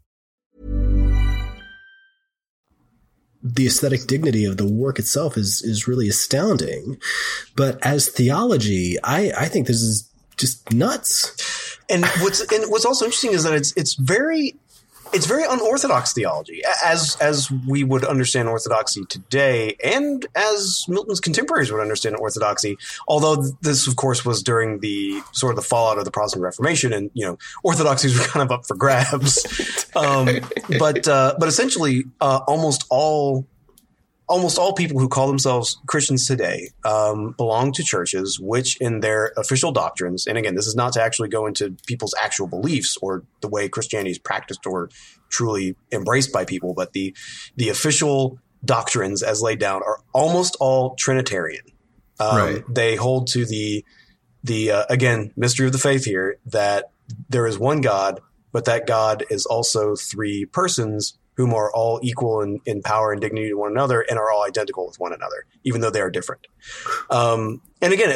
The aesthetic dignity of the work itself is really astounding. But as theology, I think this is just nuts. And what's also interesting is that it's very unorthodox theology, as we would understand orthodoxy today, and as Milton's contemporaries would understand orthodoxy. Although this, of course, was during the sort of the fallout of the Protestant Reformation, and orthodoxies were kind of up for grabs. But essentially, almost all people who call themselves Christians today belong to churches which in their official doctrines, and again, this is not to actually go into people's actual beliefs or the way Christianity is practiced or truly embraced by people, but the official doctrines as laid down are almost all Trinitarian. Right. They hold to the again, mystery of the faith here, that there is one God, but that God is also three persons whom are all equal in power and dignity to one another and are all identical with one another, even though they are different. And again,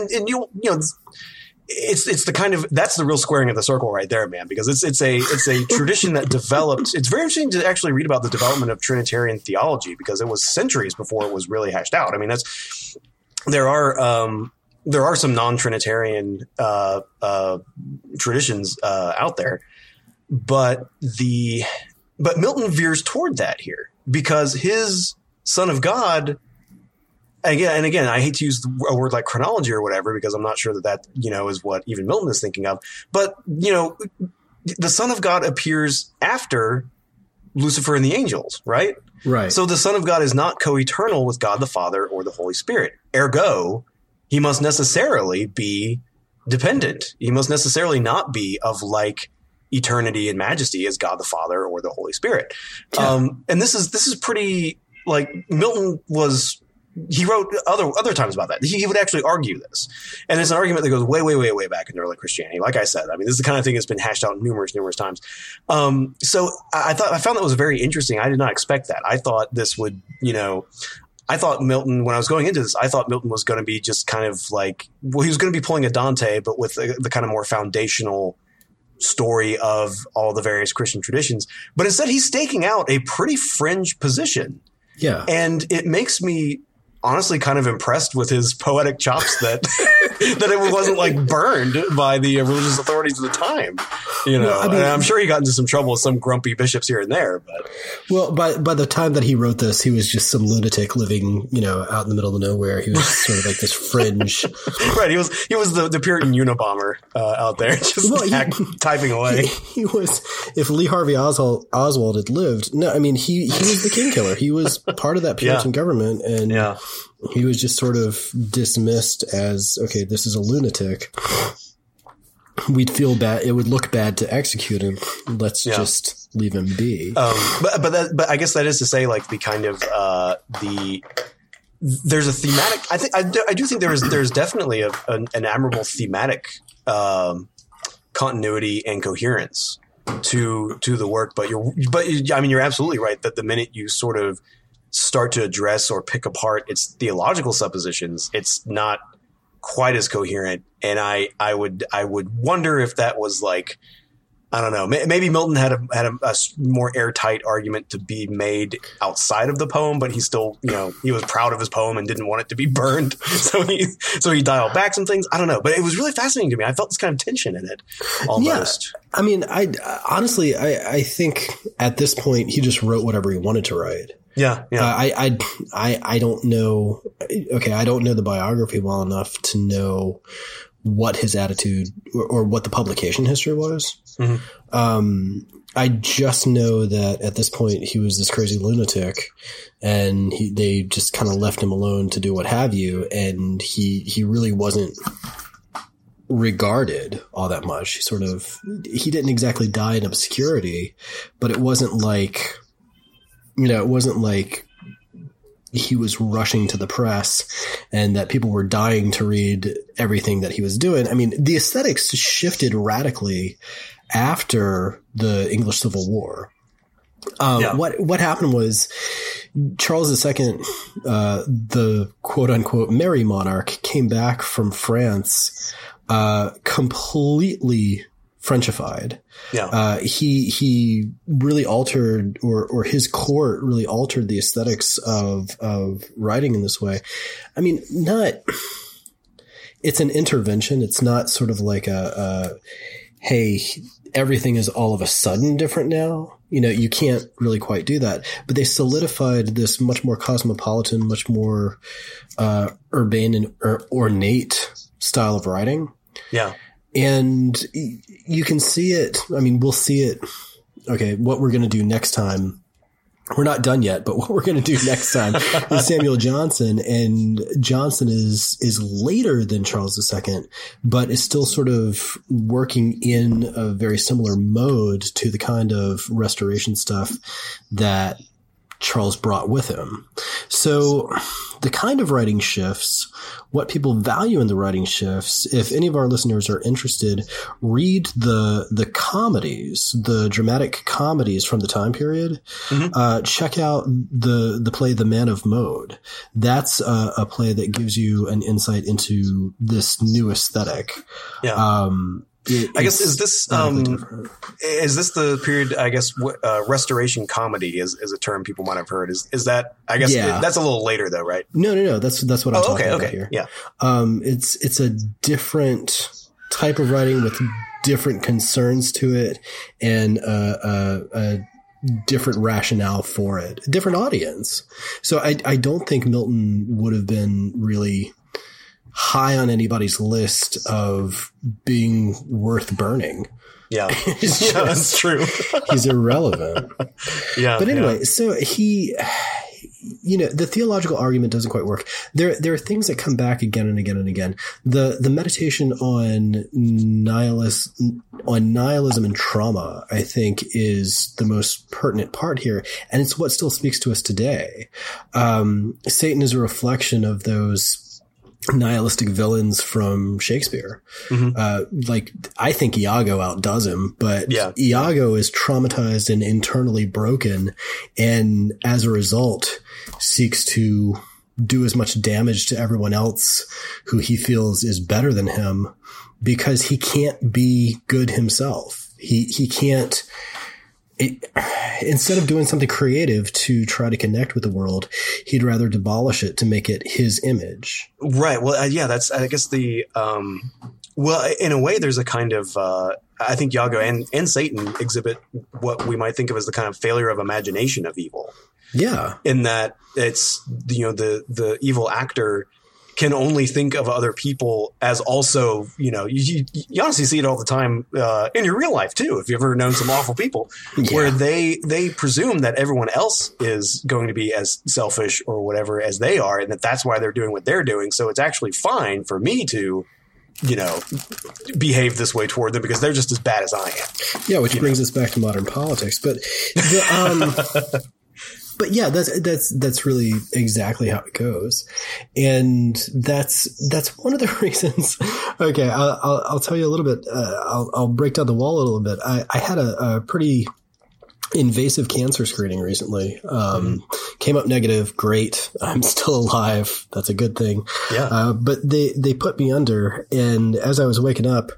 it's the kind of, that's the real squaring of the circle right there, man, because it's a tradition that developed. It's very interesting to actually read about the development of Trinitarian theology, because it was centuries before it was really hashed out. I mean, there are some non-Trinitarian traditions out there, but Milton veers toward that here, because his Son of God, again, I hate to use a word like chronology or whatever, because I'm not sure that is what even Milton is thinking of. But, the Son of God appears after Lucifer and the angels, right? Right. So the Son of God is not co-eternal with God the Father or the Holy Spirit. Ergo, he must necessarily be dependent. He must necessarily not be of like eternity and majesty as God the Father or the Holy Spirit. Yeah. And this is pretty, like, Milton he wrote other times about that. He would actually argue this. And it's an argument that goes way, way, way, way back in early Christianity. Like I said, I mean, this is the kind of thing that's been hashed out numerous times. So I found that was very interesting. I did not expect that. I thought this would, I thought Milton, when I was going into this, I thought Milton was going to be just kind of like, well, he was going to be pulling a Dante, but with the kind of more foundational story of all the various Christian traditions. But instead, he's staking out a pretty fringe position. Yeah. And it makes me honestly kind of impressed with his poetic chops that that it wasn't like burned by the religious authorities of the time. Well, I mean, and I'm sure he got into some trouble with some grumpy bishops here and there. But well, by the time that he wrote this, he was just some lunatic living, out in the middle of nowhere. He was sort of like this fringe. Right. He was the Puritan Unabomber out there, just typing away. He was. If Lee Harvey Oswald had lived, no, I mean he was the king killer. He was part of that Puritan government, and he was just sort of dismissed as, okay, this is a lunatic. We'd feel bad. It would look bad to execute him. Let's just leave him be. But I guess that is to say, like, the kind of there's a thematic. I do think there's definitely an admirable thematic continuity and coherence to the work. But you're absolutely right that the minute you sort of start to address or pick apart its theological suppositions, it's not quite as coherent. And I would wonder if that was like, I don't know, maybe Milton had a more airtight argument to be made outside of the poem, but he still, he was proud of his poem and didn't want it to be burned. So he dialed back some things. I don't know, but it was really fascinating to me. I felt this kind of tension in it almost. Yeah. I mean, honestly, I think at this point he just wrote whatever he wanted to write. Yeah. I don't know. Okay. I don't know the biography well enough to know what his attitude or what the publication history was. Mm-hmm. I just know that at this point he was this crazy lunatic, and they just kind of left him alone to do what have you. And he really wasn't regarded all that much. He didn't exactly die in obscurity, but it wasn't like, he was rushing to the press and that people were dying to read everything that he was doing. I mean, the aesthetics shifted radically after the English Civil War. What happened was Charles II, the quote unquote merry monarch, came back from France, completely Frenchified. Yeah. He really altered, or his court really altered the aesthetics of writing in this way. I mean, it's an intervention. It's not sort of like hey, everything is all of a sudden different now. You can't really quite do that, but they solidified this much more cosmopolitan, much more, urbane and ornate style of writing. Yeah. And you can see it. I mean, we'll see it. Okay, what we're going to do next time. We're not done yet, but what we're going to do next time is Samuel Johnson. And Johnson is later than Charles II, but is still sort of working in a very similar mode to the kind of restoration stuff that Charles brought with him. So the kind of writing shifts, what people value in the writing shifts. If any of our listeners are interested, read the comedies, the dramatic comedies from the time period. Mm-hmm. Check out the play The Man of Mode. That's a play that gives you an insight into this new aesthetic. Yeah. I guess is this the period? I guess restoration comedy is a term people might have heard. Is that? I guess that's a little later though, right? No. That's what I'm talking about here. Yeah. It's a different type of writing with different concerns to it, and a different rationale for it, a different audience. So I don't think Milton would have been really high on anybody's list of being worth burning. Yeah, that's true. He's irrelevant. Yeah. But anyway, so he the theological argument doesn't quite work. There are things that come back again and again and again. The meditation on nihilism and trauma, I think, is the most pertinent part here. And it's what still speaks to us today. Satan is a reflection of those nihilistic villains from Shakespeare. I think Iago outdoes him, but Iago is traumatized and internally broken, and as a result seeks to do as much damage to everyone else who he feels is better than him, because he can't be good himself. He can't. Instead of doing something creative to try to connect with the world, he'd rather demolish it to make it his image. Right. Well, that's, I guess in a way, there's a kind of, I think Iago and Satan exhibit what we might think of as the kind of failure of imagination of evil. Yeah. In that it's, the evil actor can only think of other people as also, you honestly see it all the time in your real life too. If you've ever known some awful people where they presume that everyone else is going to be as selfish or whatever as they are, and that's why they're doing what they're doing. So it's actually fine for me to, behave this way toward them because they're just as bad as I am. Yeah, which brings us back to modern politics. But But yeah, that's really exactly how it goes. And that's one of the reasons. Okay. I'll tell you a little bit. I'll break down the wall a little bit. I had a pretty invasive cancer screening recently. Came up negative. Great. I'm still alive. That's a good thing. Yeah. But they put me under, and as I was waking up,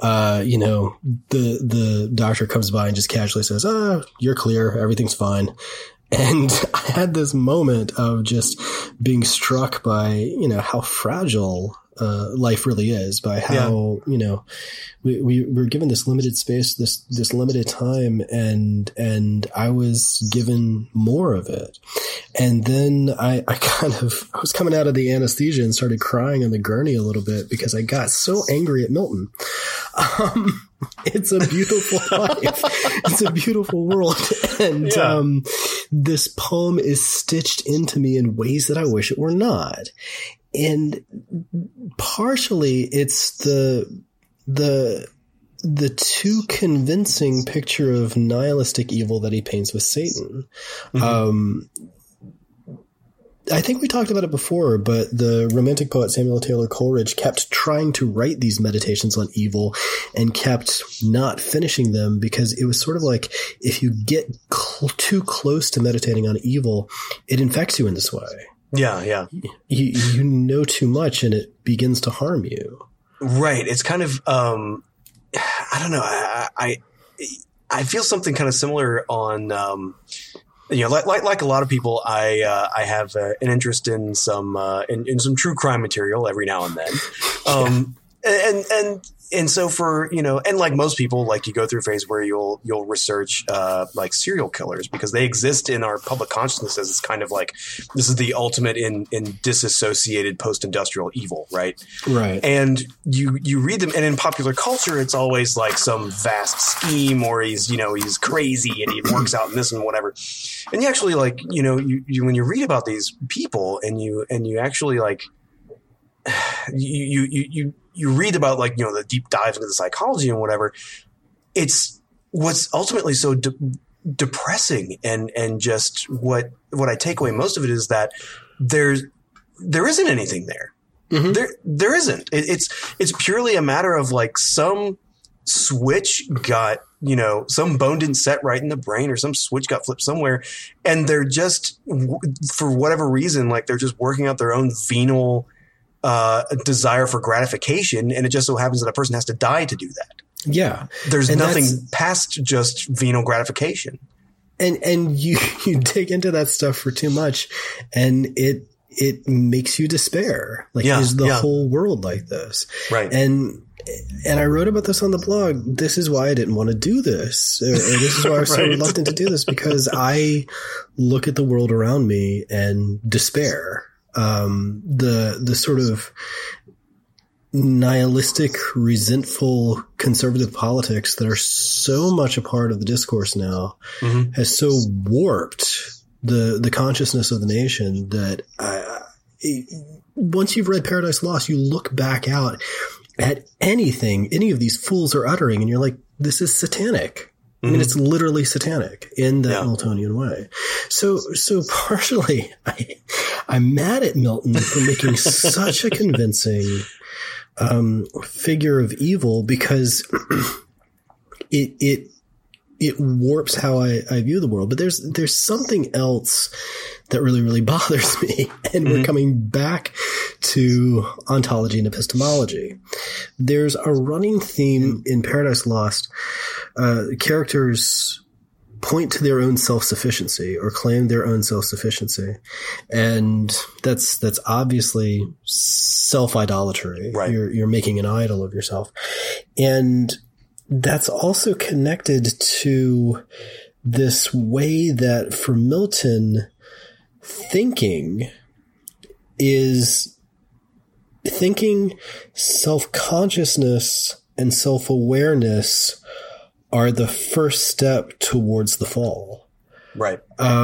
the doctor comes by and just casually says, you're clear. Everything's fine. And I had this moment of just being struck by, how fragile life really is, by how, we're given this limited space, this limited time, and I was given more of it. And then I was coming out of the anesthesia and started crying on the gurney a little bit because I got so angry at Milton. It's a beautiful life. It's a beautiful world. And this poem is stitched into me in ways that I wish it were not. And partially it's the too convincing picture of nihilistic evil that he paints with Satan. I think we talked about it before, but the Romantic poet Samuel Taylor Coleridge kept trying to write these meditations on evil and kept not finishing them because it was sort of like if you get too close to meditating on evil, it infects you in this way. Yeah. You know too much and it begins to harm you. Right. It's kind of, I don't know. I feel something kind of similar on, like a lot of people, I have an interest in some true crime material every now and then. And so for, and like most people, like you go through a phase where you'll research, like serial killers because they exist in our public consciousness as it's kind of like, this is the ultimate in disassociated post-industrial evil. Right. Right. And you read them, and in popular culture, it's always like some vast scheme or he's crazy and he works out in this and whatever. And you actually like, you when you read about these people and you actually like, you read about like, the deep dives into the psychology and whatever, it's what's ultimately so depressing and just what I take away most of it is that there isn't anything there. Mm-hmm. There isn't. It's purely a matter of like some switch got, some bone didn't set right in the brain or some switch got flipped somewhere. And they're just, for whatever reason, like they're just working out their own venal desire for gratification, and it just so happens that a person has to die to do that. Yeah, there's nothing past just venal gratification, and you dig into that stuff for too much, and it makes you despair. Like, is the whole world like this? Right. And I wrote about this on the blog. This is why I didn't want to do this. Or this is why I was so reluctant to do this, because I look at the world around me and despair. The sort of nihilistic, resentful conservative politics that are so much a part of the discourse now has so warped the consciousness of the nation that once you've read Paradise Lost, you look back out at anything any of these fools are uttering, and you're like, this is satanic. I mean, it's literally satanic in that Miltonian way. So partially, I'm mad at Milton for making such a convincing figure of evil, because it warps how I view the world. But there's something else that really, really bothers me. And we're coming back to ontology and epistemology. There's a running theme in Paradise Lost. Characters point to their own self-sufficiency or claim their own self-sufficiency. And that's obviously self-idolatry. Right. You're making an idol of yourself. And that's also connected to this way that for Milton, thinking self-consciousness and self-awareness are the first step towards the fall. Right.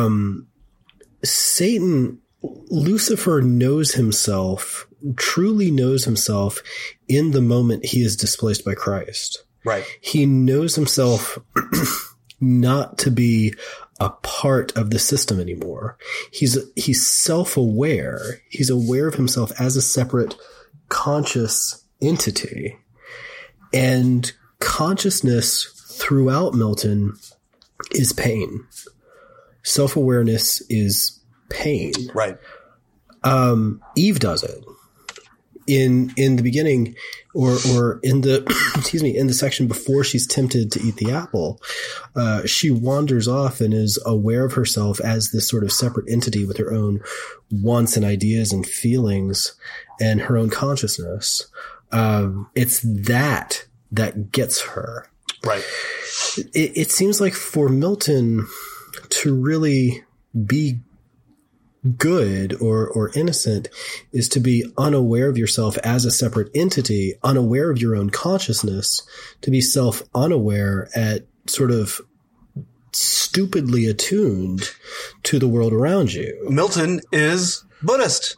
Lucifer knows himself, truly knows himself in the moment he is displaced by Christ. Right. He knows himself not to be a part of the system anymore. He's self-aware. He's aware of himself as a separate conscious entity. And consciousness throughout Milton is pain. Self-awareness is pain. Right. Eve does it. In the beginning, or in the in the section before she's tempted to eat the apple, she wanders off and is aware of herself as this sort of separate entity with her own wants and ideas and feelings and her own consciousness. It's that gets her. Right. It seems like for Milton to really be good or innocent is to be unaware of yourself as a separate entity, unaware of your own consciousness, to be self-unaware at sort of stupidly attuned to the world around you. Milton is Buddhist.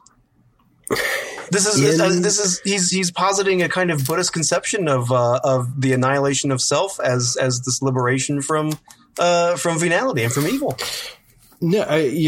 He's positing a kind of Buddhist conception of the annihilation of self as this liberation from venality and from evil. No,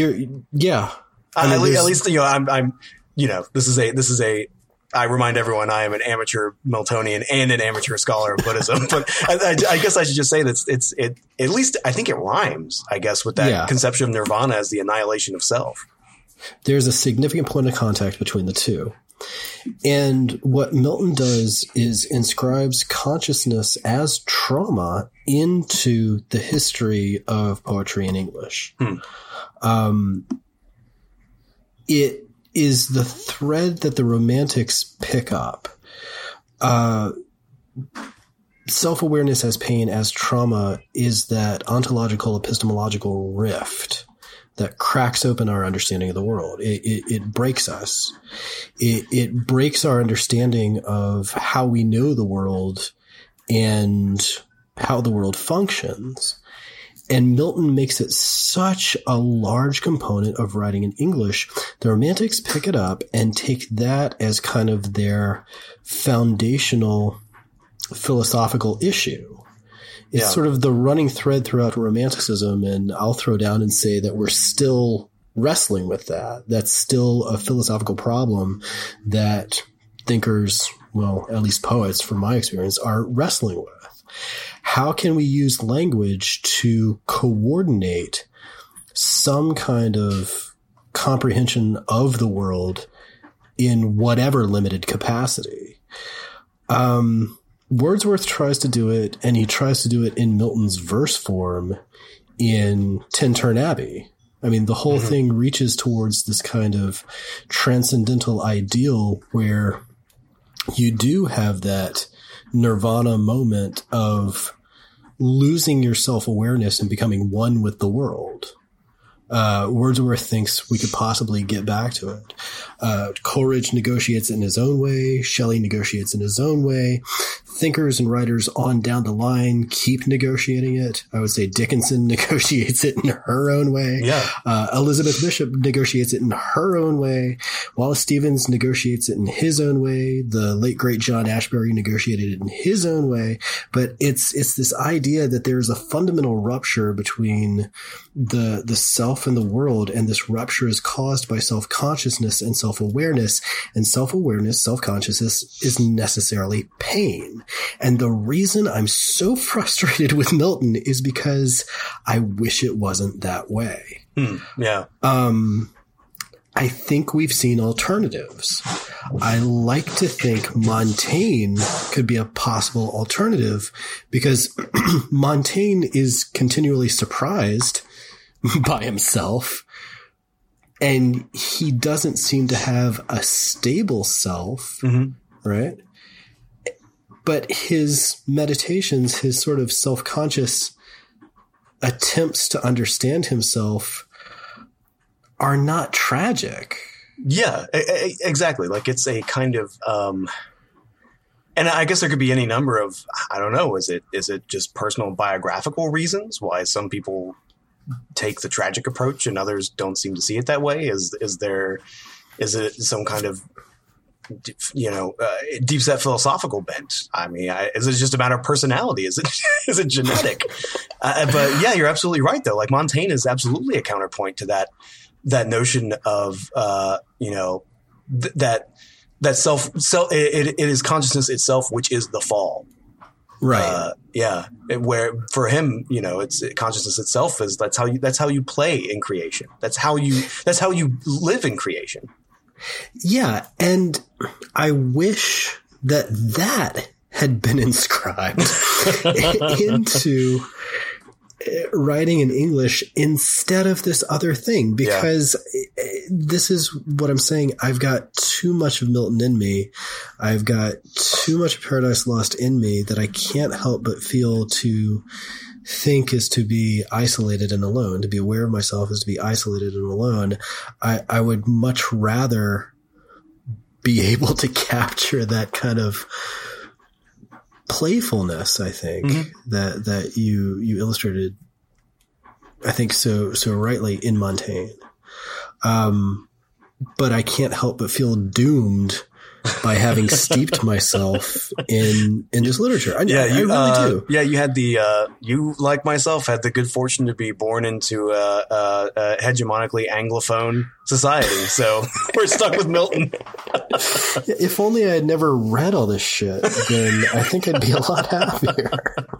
at least I'm this is a I remind everyone I am an amateur Miltonian and an amateur scholar of Buddhism, but I guess I should just say that it's at least I think it rhymes, I guess, with that conception of nirvana as the annihilation of self. There's a significant point of contact between the two. And what Milton does is inscribes consciousness as trauma into the history of poetry in English. It is the thread that the Romantics pick up. Self-awareness as pain, as trauma, is that ontological, epistemological rift that cracks open our understanding of the world. It breaks us. It breaks our understanding of how we know the world and how the world functions. And Milton makes it such a large component of writing in English. The Romantics pick it up and take that as kind of their foundational philosophical issue. It's sort of the running thread throughout Romanticism, and I'll throw down and say that we're still wrestling with that. That's still a philosophical problem that thinkers, well, at least poets from my experience, are wrestling with. How can we use language to coordinate some kind of comprehension of the world in whatever limited capacity? Wordsworth tries to do it, and he tries to do it in Milton's verse form in Tintern Abbey. I mean, the whole thing reaches towards this kind of transcendental ideal where you do have that nirvana moment of losing your self-awareness and becoming one with the world. Wordsworth thinks we could possibly get back to it. Coleridge negotiates in his own way. Shelley negotiates in his own way. thinkers and writers on down the line keep negotiating it. I would say Dickinson negotiates it in her own way. Yeah. Elizabeth Bishop negotiates it in her own way. Wallace Stevens negotiates it in his own way. The late great John Ashbery negotiated it in his own way. But it's this idea that there's a fundamental rupture between the self and the world, and this rupture is caused by self-consciousness and self-awareness. And self-awareness, self-consciousness is necessarily pain. And the reason I'm so frustrated with Milton is because I wish it wasn't that way. Yeah. I think we've seen alternatives. I like to think Montaigne could be a possible alternative, because Montaigne is continually surprised by himself, and he doesn't seem to have a stable self, right? But his meditations, his sort of self-conscious attempts to understand himself are not tragic. Yeah, exactly. Like, it's a kind of, and I guess there could be any number of, I don't know, is it just personal biographical reasons why some people take the tragic approach and others don't seem to see it that way? Is it some kind of, deep set philosophical bent? I mean, is it just a matter of personality? Is it genetic? But yeah, you're absolutely right though. Like, Montaigne is absolutely a counterpoint to that notion of, that self, it is consciousness itself, which is the fall. Right. Where for him, it's consciousness itself that's how you play in creation. That's how you live in creation. Yeah. And I wish that had been inscribed into writing in English instead of this other thing, because this is what I'm saying. I've got too much of Milton in me. I've got too much of Paradise Lost in me that I can't help but feel to think is to be isolated and alone. To be aware of myself is to be isolated and alone. I would much rather be able to capture that kind of playfulness, I think, that you illustrated, I think so rightly in Montaigne. But I can't help but feel doomed by having steeped myself in this literature. I really do. Yeah, you had you, like myself, had the good fortune to be born into a hegemonically Anglophone society. So we're stuck with Milton. If only I had never read all this shit, then I think I'd be a lot happier.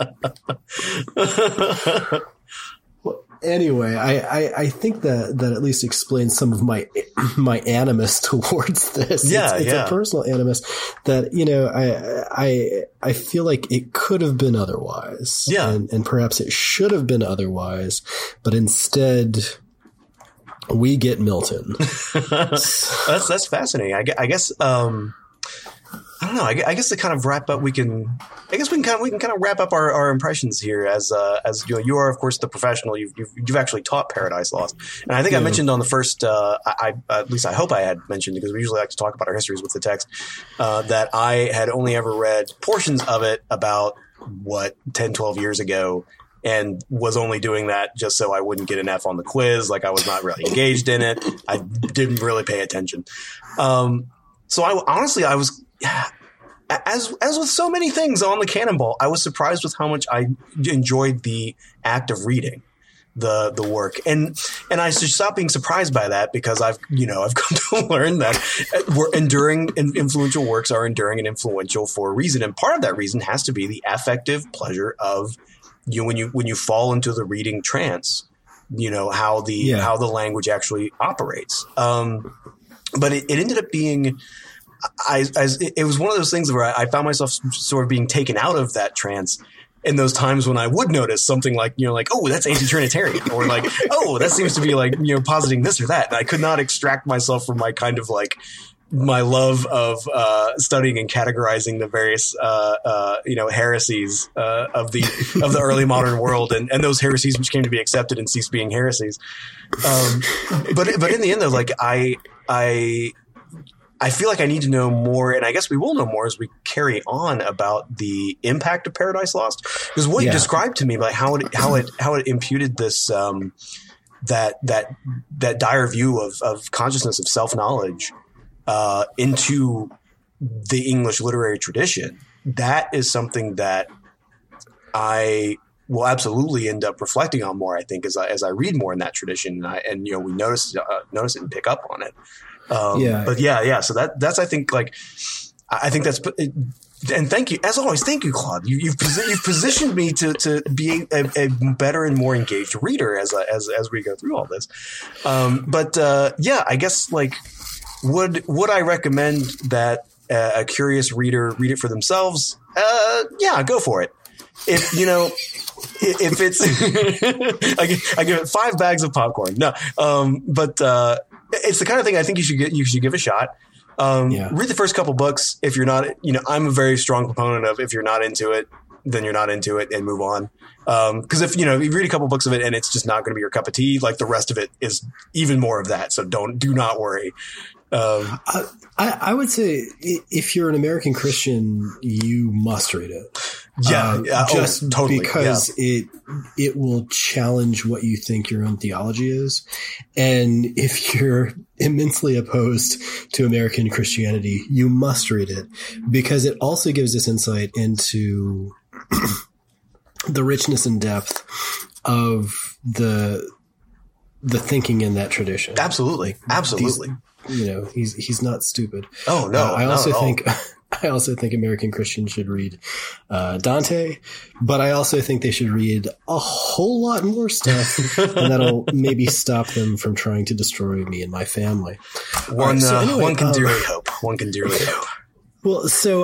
Anyway, I think that at least explains some of my animus towards this. It's a personal animus that, I feel like it could have been otherwise. Yeah. And perhaps it should have been otherwise, but instead we get Milton. That's fascinating. I guess, I don't know. I guess to kind of wrap up, we can kind of wrap up our impressions here as you are, of course, the professional. You've actually taught Paradise Lost, and I think I mentioned on the first. At least I hope I had mentioned, because we usually like to talk about our histories with the text, that I had only ever read portions of it about 10, 12 years ago, and was only doing that just so I wouldn't get an F on the quiz. Like, I was not really engaged in it. I didn't really pay attention. So I was. As with so many things on the Cannonball, I was surprised with how much I enjoyed the act of reading the work, and I should stop being surprised by that, because I've come to learn that enduring and influential works are enduring and influential for a reason, and part of that reason has to be the affective pleasure of when you fall into the reading trance, how the language actually operates. But it ended up being. It was one of those things where I found myself sort of being taken out of that trance in those times when I would notice something like, oh, that's anti-Trinitarian, or like, oh, that seems to be like, positing this or that. And I could not extract myself from my kind of like my love of studying and categorizing the various heresies of the early modern world, and those heresies which came to be accepted and ceased being heresies. But in the end, though, like I feel like I need to know more, and I guess we will know more as we carry on about the impact of Paradise Lost. Because what you described to me, like how it imputed this that dire view of consciousness, of self-knowledge into the English literary tradition, that is something that I will absolutely end up reflecting on more, I think, as I read more in that tradition, and we notice it and pick up on it. But so that's I think that's. And thank you, as always. Thank you, Claude. You've positioned me to be a better and more engaged reader as we go through all this. I guess would I recommend that a curious reader read it for themselves? Go for it. If it's I give it 5 bags of popcorn. No, it's the kind of thing I think you should give a shot. Read the first couple books. If you're not, I'm a very strong proponent of, if you're not into it, then you're not into it and move on. Cause if, you read a couple books of it and it's just not going to be your cup of tea, like the rest of it is even more of that. So do not worry. I would say if you're an American Christian, you must read it. Totally. Because it will challenge what you think your own theology is. And if you're immensely opposed to American Christianity, you must read it, because it also gives us insight into the richness and depth of the thinking in that tradition. Absolutely. He's not stupid. Oh no. I also think American Christians should read Dante, but I also think they should read a whole lot more stuff, and that'll maybe stop them from trying to destroy me and my family. One can dearly hope. One can dearly hope. Well, so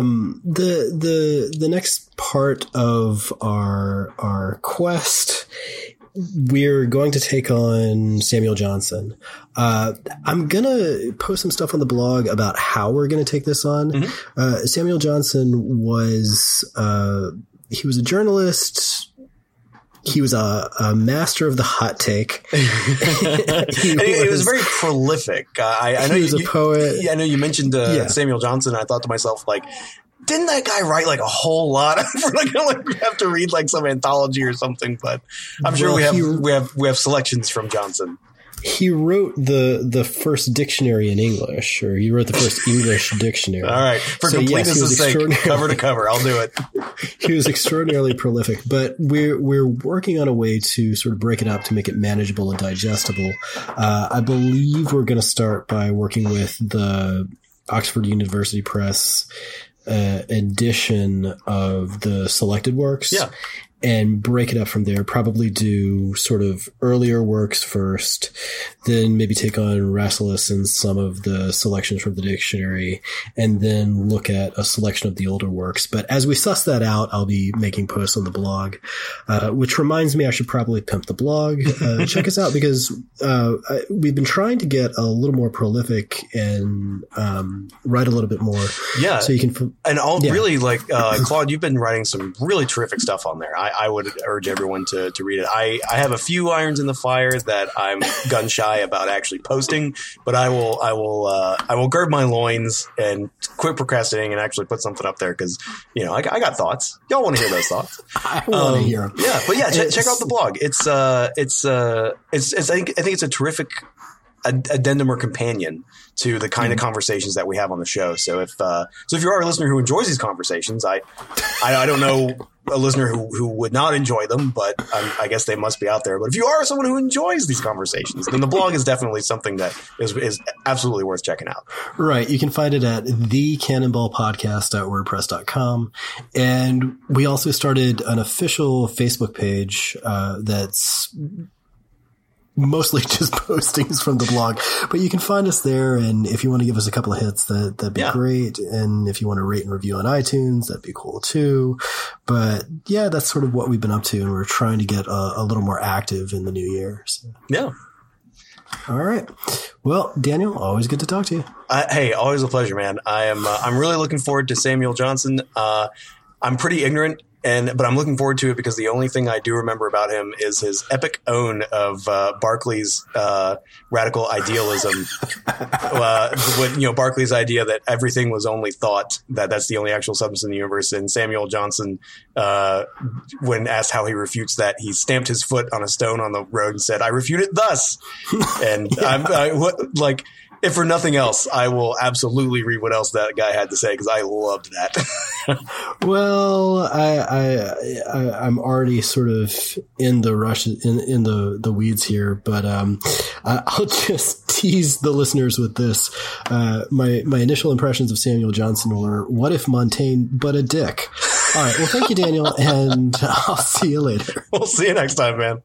the next part of our quest, we're going to take on Samuel Johnson. I'm going to post some stuff on the blog about how we're going to take this on. Mm-hmm. Samuel Johnson was he was a journalist. He was a master of the hot take. He was very prolific. I know he was a poet. Yeah, I know you mentioned Samuel Johnson. I thought to myself, didn't that guy write a whole lot? We're going to have to read some anthology or something, but I'm sure we have selections from Johnson. He wrote the first dictionary in English, or he wrote the first English dictionary. All right. For completeness' sake, cover to cover, I'll do it. He was extraordinarily prolific, but we're working on a way to sort of break it up to make it manageable and digestible. I believe we're going to start by working with the Oxford University Press edition of the selected works. Yeah. And break it up from there, probably do sort of earlier works first, then maybe take on Rasselas and some of the selections from the dictionary, and then look at a selection of the older works. But as we suss that out, I'll be making posts on the blog, which reminds me I should probably pimp the blog. Check us out, because we've been trying to get a little more prolific and write a little bit more. Yeah. So you can really Claude, you've been writing some really terrific stuff on there. I would urge everyone to read it. I have a few irons in the fire that I'm gun shy about actually posting, but I will gird my loins and quit procrastinating and actually put something up there, because I got thoughts. Y'all want to hear those thoughts? I want to hear them. Yeah, but check out the blog. I think it's a terrific addendum or companion to the kind of conversations that we have on the show. So if you are a listener who enjoys these conversations, I don't know a listener who would not enjoy them, but I guess they must be out there. But if you are someone who enjoys these conversations, then the blog is definitely something that is absolutely worth checking out. Right. You can find it at thecannonballpodcast.wordpress.com. And we also started an official Facebook page that's mostly just postings from the blog, but you can find us there. And if you want to give us a couple of hits, that'd be great. And if you want to rate and review on iTunes, that'd be cool too. But yeah, that's sort of what we've been up to. And we're trying to get a little more active in the new year. So. Yeah. All right. Well, Daniel, always good to talk to you. Hey, always a pleasure, man. I'm really looking forward to Samuel Johnson. I'm pretty ignorant but I'm looking forward to it because the only thing I do remember about him is his epic own of Barclay's radical idealism. Barclay's idea that everything was only thought, that's the only actual substance in the universe. And Samuel Johnson, when asked how he refutes that, he stamped his foot on a stone on the road and said, "I refute it thus." And if for nothing else, I will absolutely read what else that guy had to say because I loved that. Well, I'm already sort of in the rush in the weeds here, but I'll just tease the listeners with this. My initial impressions of Samuel Johnson were, "What if Montaigne but a dick?" All right. Well, thank you, Daniel, and I'll see you later. We'll see you next time, man.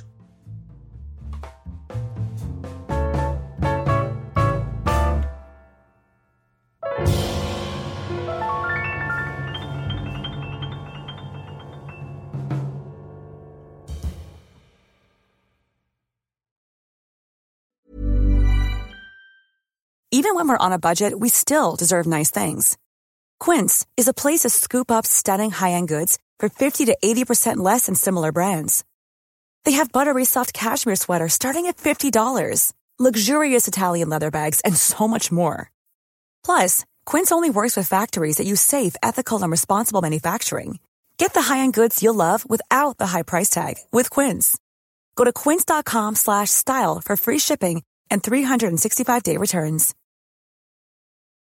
Even when we're on a budget, we still deserve nice things. Quince is a place to scoop up stunning high-end goods for 50 to 80% less than similar brands. They have buttery soft cashmere sweaters starting at $50, luxurious Italian leather bags, and so much more. Plus, Quince only works with factories that use safe, ethical, and responsible manufacturing. Get the high-end goods you'll love without the high price tag with Quince. Go to quince.com/style for free shipping and 365-day returns.